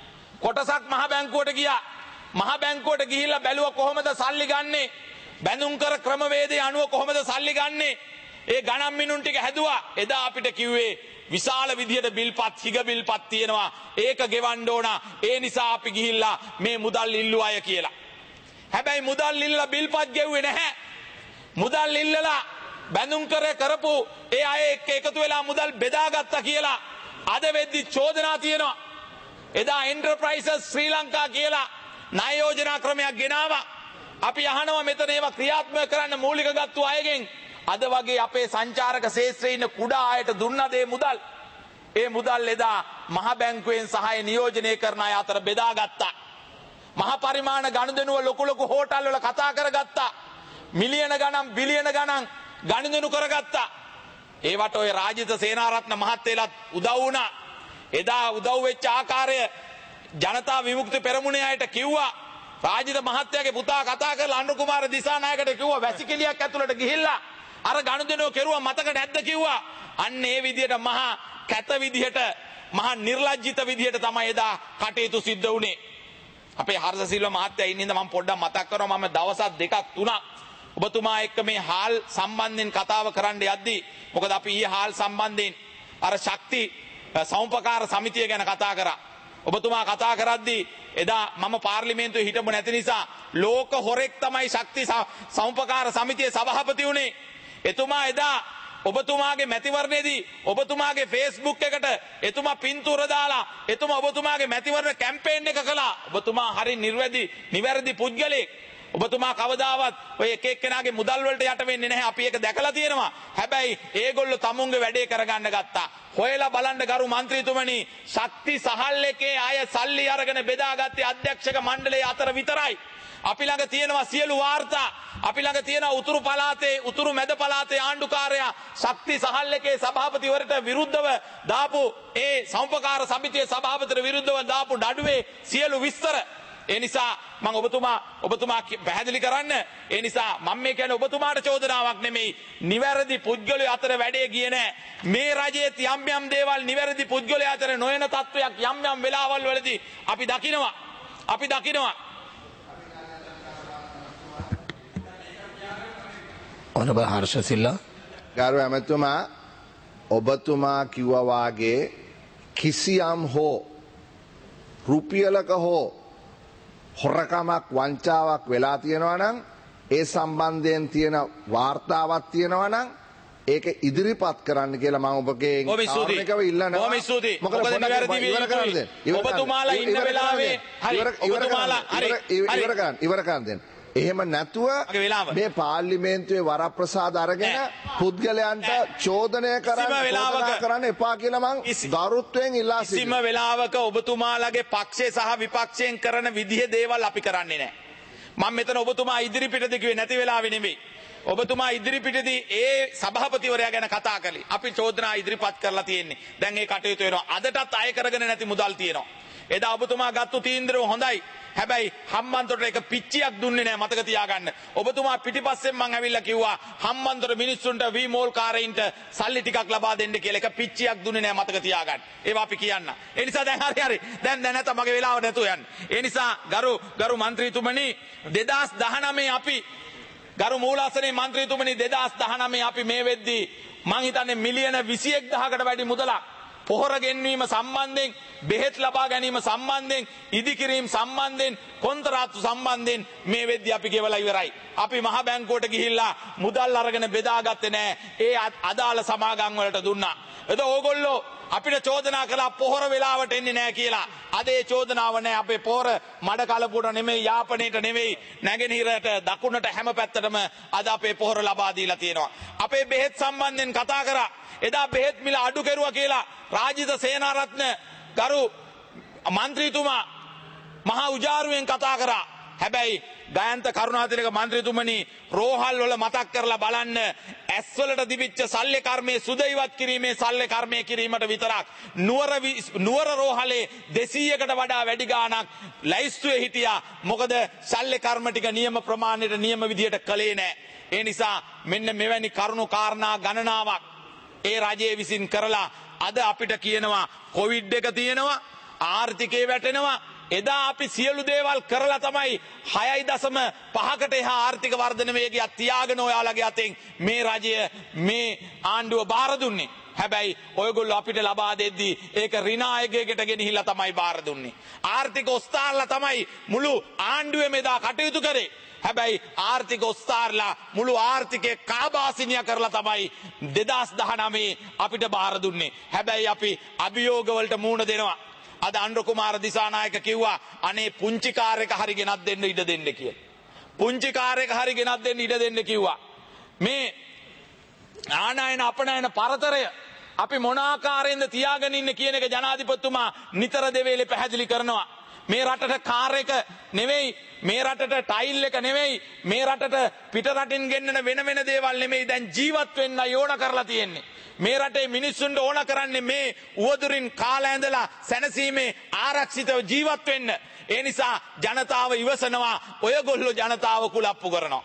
Speaker 11: මහ බැංකුවට ගිහිල්ලා බැලුවා කොහොමද සල්ලි ගන්නෙ? බැඳුම් කර ක්‍රමවේදයේ අනුව කොහොමද සල්ලි ගන්නෙ? ඒ ගණන් මිනුම් ටික හැදුවා. එදා අපිට කිව්වේ විශාල විදියට බිල්පත් හිග බිල්පත් තියෙනවා. ඒක ගෙවන්න ඕන. ඒ නිසා අපි ගිහිල්ලා මේ මුදල් ඉල්ලුවා අය කියලා. හැබැයි මුදල් ඉල්ලලා බිල්පත් ගෙව්වේ නැහැ. මුදල් ඉල්ලලා බැඳුම් කරපු ඒ අය එක්ක එකතු වෙලා මුදල් බෙදාගත්තා කියලා අද වෙද්දි චෝදනා තියෙනවා. එදා එන්ටර්ප්‍රයිසස් ශ්‍රී ලංකා කියලා ණය යෝජනා ක්‍රමයක් ගෙනාවා. අපි අහනවා මෙතන ඒවා ක්‍රියාත්මක කරන්න මූලික ගත්තු අයගෙන් අද වගේ අපේ සංචාරක ශේෂ්ත්‍රයේ ඉන්න කුඩා අයට දුන්නද ඒ මුදල්? ඒ මුදල් එදා මහ බැංකුවෙන් සහාය නියෝජනය කරන අය අතර බෙදාගත්තා. මහ පරිමාණ ගනුදෙනුව ලොකු හෝටල් වල කතා කරගත්තා. මිලියන ගණන් බිලියන ගණන් ගනුදෙනු කරගත්තා. ඒවට ඔය රාජිත සේනාරත්න මහත්තයලත් උදව් වුණා. එදා උදව් වෙච්ච ආකාරය ජනතා විමුක්ති පෙරමුණේ අයට කිව්වා. රාජිත මහත්තයාගේ පුතා කතා කරලා අනුර කුමාර දිසානායකට කිව්වා වැසිකිළියක් ඇතුළට ගිහිල්ලා අර ගනුදෙනුව කෙරුවා මතක නැද්ද කිව්වා. අන්න ඒ විදිහට මහා කැත විදිහට මහා නිර්ලජ්ජිත විදිහට තමයි එදා කටයුතු සිද්ධ වුණේ. අපේ හර්ෂ සිල්වා මහත්තයා ඉන්න ඉඳන් මම පොඩ්ඩක් මතක් කරනවා. මම දවසක් දෙකක් තුනක් ඔබතුමා එක්ක මේ හාල් සම්බන්ධයෙන් කතාව කරන්න යද්දී මොකද අපි ඊයේ හාල් සම්බන්ධයෙන් අර ශක්ති සෞම්පකාර සමිතිය ගැන කතා කරා. ඔබතුමා කතා කරද්දී එදා මම පාර්ලිමේන්තුවේ හිටපු නැති නිසා ලෝක හොරෙක් තමයි ශක්ති සෞම්පකාර සමිතියේ සභාපති වුණේ. එතුමා එදා ඔබතුමාගේ මැතිවරණයේදී ඔබතුමාගේ Facebook එකට එතුමා පින්තූර දාලා එතුමා ඔබතුමාගේ මැතිවරණ කැම්පේන් එක කළා. ඔබතුමා හරි නිවැරදි පුද්ගලෙක්. ඔබතුමා කවදාවත් ඔය එක එක්කෙනාගේ මුදල් වලට යට වෙන්නේ නැහැ. අපි ඒක දැකලා තියෙනවා. හැබැයි ඒගොල්ලෝ තමුන්ගේ වැඩේ කරගන්න ගත්තා. හොයලා බලන්න ගරු මන්ත්‍රීතුමනි, ශක්ති සහල් එකේ අය සල්ලි අරගෙන බෙදාගත්තේ අධ්‍යක්ෂක මණ්ඩලයේ අතර විතරයි. අපි ළඟ තියෙනවා සියලු වාර්තා. අපි ළඟ තියෙනවා උතුරු මැද පළාතේ ආණ්ඩුකාරයා ශක්ති සහල් එකේ සභාපතිවරට විරුද්ධව දාපු ඒ සම්පකාර සමිතියේ සභාපතිට විරුද්ධව දාපු නඩුවේ සියලු විස්තර. ඒ නිසා මම ඔබතුමා පැහැදිලි කරන්න. ඒ නිසා මම මේ කියන්නේ ඔබතුමාට චෝදනාවක් නෙමෙයි. නිවැරදි පුද්ගලයෝ අතර වැඩේ ගියේ නැහැ. මේ රජයේ යම් දේවල් නිවැරදි පුද්ගලයෝ අතර නොයන තත්වයක් යම් වෙලාවල් වලදී අපි දකිනවා.
Speaker 10: Honorable Harsha Silla.
Speaker 12: ගරු ඇමතුමා, ඔබතුමා කිව්වා වාගේ කිසියම් හෝ රුපියලක හෝ හොරකමක් වංචාවක් වෙලා තියෙනවා නම් ඒ සම්බන්ධයෙන් තියෙන වාර්තාවක් තියෙනවා නම් ඒක ඉදිරිපත් කරන්න කියලා මම ඔබගේ කාරණිකව ඉල්ලනවා.
Speaker 11: බොහොම ස්තුතියි. මොකද නිවැරදි වීම ඔබතුමාලා ඉන්න වෙලාවේ
Speaker 12: ඉවර කරන්න. එහෙම නැතුව මේ පාර්ලිමේන්තුවේ වරප්‍රසාද අරගෙන පුද්ගලයන්ට චෝදනය කරන්න එපා කියලා මං ගෞරවයෙන් ඉල්ලා සිටිනවා.
Speaker 11: කිසිම වෙලාවක ඔබතුමාලගේ පක්ෂය සහ විපක්ෂයෙන් කරන විදිහේ දේවල් අපි කරන්නේ නැහැ. මම මෙතන ඔබතුමා ඉදිරිපිටදී කිව්වේ නැති වෙලාවෙ නෙමෙයි. ඔබතුමා ඉදිරිපිටදී ඒ සභාපතිවරයා ගැන කතා කළේ. අපි චෝදනා ඉදිරිපත් කරලා තියෙන්නේ. දැන් ඒ කටයුතු වෙනවා. අදටත් අය කරගෙන නැති මුදල් තියෙනවා. එදා ඔබතුමා ගත්තු තීන්දුව හොඳයි. හැබැයි හම්බන්තොට එක පිච්චියක් දුන්නේ නැහැ, මතක තියාගන්න. ඔබතුමා පිටිපස්සෙන් මං ඇවිල්ලා කිව්වා හම්බන්තොට මිනිස්සුන්ට වී මෝල් කාරයින්ට සල්ලි ටිකක් ලබා දෙන්න කියලා. එක පිච්චියක් දුන්නේ නැහැ, මතක තියාගන්න. ඒවා අපි කියන්න. ඒ නිසා දැන් හරි. දැන් නැත මගේ වෙලාව නැතුව යන්න. ඒ නිසා ගරු මන්ත්‍රීතුමනි 2019 අපි ගරු මූලාසනයේ මන්ත්‍රීතුමනි 2019 අපි මේ වෙද්දී මං හිතන්නේ මිලියන 21000කට වැඩි මුදලක් පොහොර ගෙන්වීම සම්බන්ධයෙන්, බෙහෙත් ලබා ගැනීම සම්බන්ධයෙන්, ඉදිකිරීම සම්බන්ධයෙන්, කොන්ත්‍රාත්තු සම්බන්ධයෙන් මේ වෙද්දී අපි ගෙවලා ඉවරයි. අපි මහ බැංකුවට ගිහිල්ලා මුදල් අරගෙන බෙදාගත්තේ නැහැ. ඒ අදාළ සමාගම් වලට දුන්නා. එතකොට ඕගොල්ලෝ අපිට චෝදනා කළා පොහොර වෙලාවට එන්නේ නැහැ කියලා. අද ඒ චෝදනාව නැහැ. අපේ පොහොර මඩ කලපුවට නෙමෙයි, යාපනයේට නෙමෙයි, නැගෙනහිරට දකුණට හැම පැත්තටම අද අපේ පොහොර ලබා දීලා තියෙනවා. අපේ බෙහෙත් සම්බන්ධයෙන් කතා කරා. එදා බෙහෙත් මිල අඩු කෙරුවා කියලා රාජිත සේනාරත්න ගරු මන්ත්‍රීතුමා මහා උජාරුවෙන් කතා කරා. හැබැයි ගයන්ත කරුණාතිලක මන්ත්‍රීතුමනි, රෝහල් වල මතක් කරලා බලන්න, ඇස් වලට දිවිච්ච සල්ලි කර්මයේ සුද ඉවත් කිරීමේ සල්ලි කර්මයේ කිරීමට විතරක් නුවර රෝහලේ 200කට වඩා වැඩි ගාණක් ලැයිස්තුවේ හිටියා. මොකද සල්ලි කර්ම ටික නියම ප්‍රමාණයට නියම විදියට කළේ නැහැ. ඒ නිසා මෙන්න මෙවැනි කරුණු කාරණා ගණනාවක් ඒ රජයේ විසින් කරලා අද අපිට කියනවා කොවිඩ් එක තියෙනවා, ආර්ථිකේ වැටෙනවා. එදා අපි සියලු දේවල් කරලා තමයි 6.5කට එහා ආර්ථික වර්ධන වේගයක් තියාගෙන ඔයාලගේ අතෙන් මේ රජය මේ ආණ්ඩුව බාර දුන්නේ. හැබැයි ඔයගොල්ලෝ අපිට ලබා දෙද්දී ඒක ඍණායකයකට ගෙනහිලා තමයි බාර දුන්නේ. ආර්ථික ඔස්තාරලා තමයි මුළු ආණ්ඩුවේම එදා කටයුතු කරේ. හැබැයි ආර්ථික ඔස්තාරලා මුළු ආර්ථිකය කාබාසිනිය කරලා තමයි 2019 අපිට බාර දුන්නේ. හැබැයි අපි අභියෝග වලට මුහුණ දෙනවා. අද අනුර කුමාර දිසානායක කිව්වා අනේ පුංචි කාර් එක හරි ගෙනත් දෙන්න ඉඩ දෙන්න කියලා. පුංචි කාර් එක හරි ගෙනත් දෙන්න ඉඩ දෙන්න කිව්වා. මේ ආනයන අපනයන පරතරය අපි මොන ආකාරයෙන්ද තියාගෙන ඉන්නේ කියන එක ජනාධිපතිතුමා නිතර දෙවේලේ පැහැදිලි කරනවා. මේ රටට කාර් එක නෙවෙයි, මේ රටට ටයිල් එක නෙවෙයි, මේ රටට පිට රටින් ගෙන්නන වෙන දේවල් නෙමෙයි, දැන් ජීවත් වෙන්න ඕන කරලා තියෙන්නේ. මේ රටේ මිනිස්සුන්ට ඕන කරන්නේ මේ උවදුරින් කාලා ඇඳලා සැනසීමේ ආරක්ෂිතව ජීවත් වෙන්න. ඒ නිසා ජනතාව ඉවසනවා. ඔයගොල්ලෝ ජනතාව කුලප්පු කරනවා.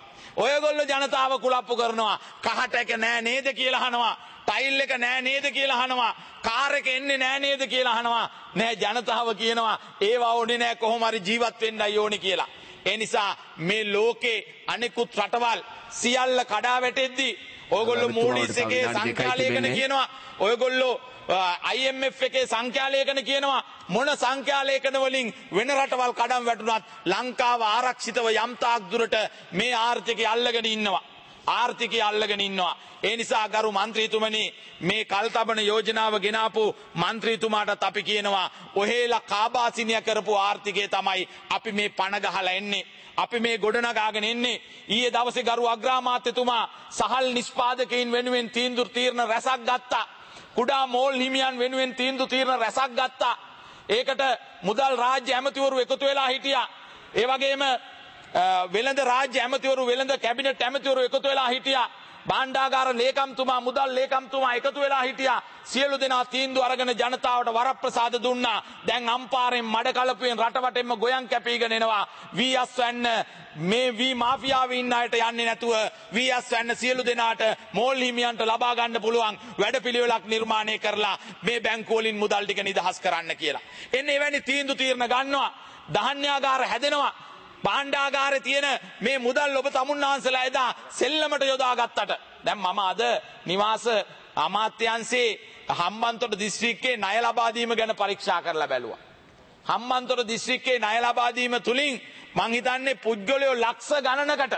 Speaker 11: කහට එක නෑ නේද කියලා අහනවා. ටයිල් එක නෑ නේද කියලා අහනවා. කාර් එක එන්නේ නෑ නේද කියලා අහනවා. නෑ, ජනතාව කියනවා ඒවා ඕනේ නෑ, කොහොම හරි ජීවත් වෙන්නයි ඕනේ කියලා. ඒ නිසා මේ ලෝකේ අනිකුත් රටවල් සියල්ල කඩා වැටෙද්දී ඔයගොල්ලෝ මූඩිස් එකේ සංඛ්‍යාලේඛන කියනවා, ඔයගොල්ලෝ IMF එකේ සංඛ්‍යාලේඛන කියනවා. මොන සංඛ්‍යාලේඛන වලින් වෙන රටවල් කඩම් වැටුණත් ලංකාව ආරක්ෂිතව යම් තාක් දුරට මේ ආර්ථිකය අල්ලගෙන ඉන්නවා. ආර්ථිකය අල්ලගෙන ඉන්නවා. ඒ නිසා ගරු මන්ත්‍රීතුමනි මේ කල්තබන යෝජනාව ගෙනාපු මන්ත්‍රීතුමාටත් අපි කියනවා ඔහෙලා කාබාසිනිය කරපු ආර්ථිකය තමයි අපි මේ පණ ගහලා එන්නේ. අපි මේ ගොඩනගාගෙන එන්නේ. ඊයේ දවසේ ගරු අග්‍රාමාත්‍යතුමා සහල් නිෂ්පාදකයින් වෙනුවෙන් තීරණ රැසක් ගත්තා. කුඩා මෝල් හිමියන් වෙනුවෙන් තීරණ රැසක් ගත්තා. ඒකට මුදල් රාජ්‍ය ඇමතිවරු එකතු වෙලා හිටියා. ඒ වගේම වෙළඳ රාජ්‍ය ඇමතිවරු වෙළඳ කැබිනට් ඇමතිවරු එකතු වෙලා හිටියා. භාණ්ඩාගාර ලේකම්තුමා මුදල් ලේකම්තුමා එකතු වෙලා හිටියා. සියලු දෙනා තීන්දුව අරගෙන ජනතාවට වරප්‍රසාද දුන්නා. දැන් අම්පාරෙන් මඩ කලපුවෙන් රටවටෙන්ම ගොයන් කැපීගෙන එනවා. වී අස්වැන්න මේ වී මාෆියාවේ ඉන්න අයට යන්නේ නැතුව වී අස්වැන්න සියලු දෙනාට මෝල් හිමියන්ට ලබා ගන්න පුළුවන් වැඩපිළිවෙලක් නිර්මාණය කරලා මේ බැංකු වලින් මුදල් ටික නිදහස් කරන්න කියලා. එන්නේ එවැනි තීරණ ගන්නවා. ධාන්‍යාගාර හැදෙනවා. භාණ්ඩාගාරේ තියෙන මේ මුදල් ඔබ තමුන්නාන්සලා එදා සෙල්ලමට යොදාගත්තට දැන් මම අද නිවාස අමාත්‍යාංශයේ හම්බන්තොට දිස්ත්‍රික්කයේ ණය ලබා දීම ගැන පරීක්ෂා කරලා බැලුවා. හම්බන්තොට දිස්ත්‍රික්කයේ ණය ලබා දීම තුලින් මං හිතන්නේ පුද්ගලයෝ ලක්ෂ ගණනකට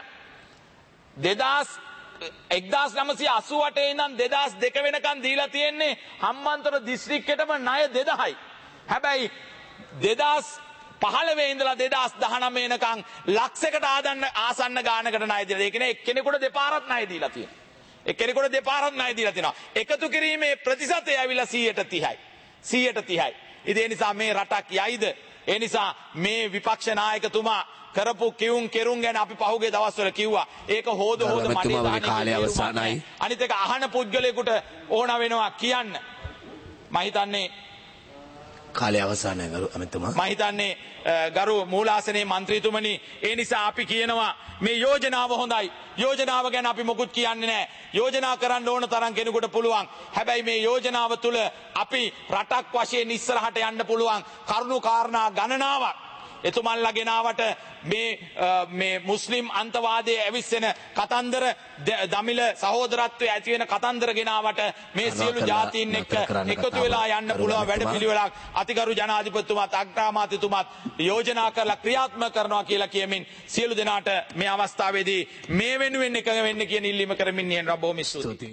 Speaker 11: 1988 ඉඳන් 2002 වෙනකන් දීලා තියෙන්නේ හම්බන්තොට දිස්ත්‍රික්කයටම ණය 2000යි. හැබැයි 2015 ඉඳලා 2019 වෙනකන් ලක්ෂයකට ආසන්න ගානකට ණය දීලා. ඒ කියන්නේ එක්කෙනෙකුට දෙපාරක් ණය දීලා තියෙනවා. එක්කෙනෙකුට දෙපාරක් ණය දීලා තියෙනවා. එකතු කිරීමේ ප්‍රතිශතය ඇවිල්ලා 130යි. 130යි. ඒ නිසා මේ රටක් යයිද? ඒ නිසා මේ විපක්ෂ නායකතුමා කරපු කිවුම් කෙරුම් ගැන අපි පහුගිය දවස්වල කිව්වා. ඒක හොද මඩේ දාන්නේ. අනිත් එක අහන පුද්ගලයෙකුට ඕන වෙනවා කියන්න. මම හිතන්නේ
Speaker 10: කාලය අවසානයි ගරු අමෙතුමා.
Speaker 11: මම හිතන්නේ ගරු මූලාසනයේ മന്ത്രിතුමනි ඒ නිසා අපි කියනවා මේ යෝජනාව හොඳයි. යෝජනාව ගැන අපි මොකුත් කියන්නේ නැහැ. යෝජනා කරන්න ඕන තරම් කෙනෙකුට පුළුවන්. හැබැයි මේ යෝජනාව තුල අපි රටක් වශයෙන් ඉස්සරහට යන්න පුළුවන් කරුණු කාරණා ගණනාවක් එතුමන්ලා ගෙනාවට මේ මුස්ලිම් අන්තවාදයේ ඇවිස්සෙන කතන්දර දමිළ සහෝදරත්වයේ ඇති වෙන කතන්දර ගෙනාවට මේ සියලු ජාතීන් එක්ක එකතු වෙලා යන්න පුළුවන් වැඩපිළිවෙලක් අතිගරු ජනාධිපතිතුමාත් අග්‍රාමාත්‍යතුමාත් යෝජනා කරලා ක්‍රියාත්මක කරනවා කියලා කියමින් සියලු දෙනාට මේ අවස්ථාවේදී මේ වෙනුවෙන් එකඟ වෙන්න කියන ඉල්ලීම කරමින් නියන බොහොම ස්තුතියි.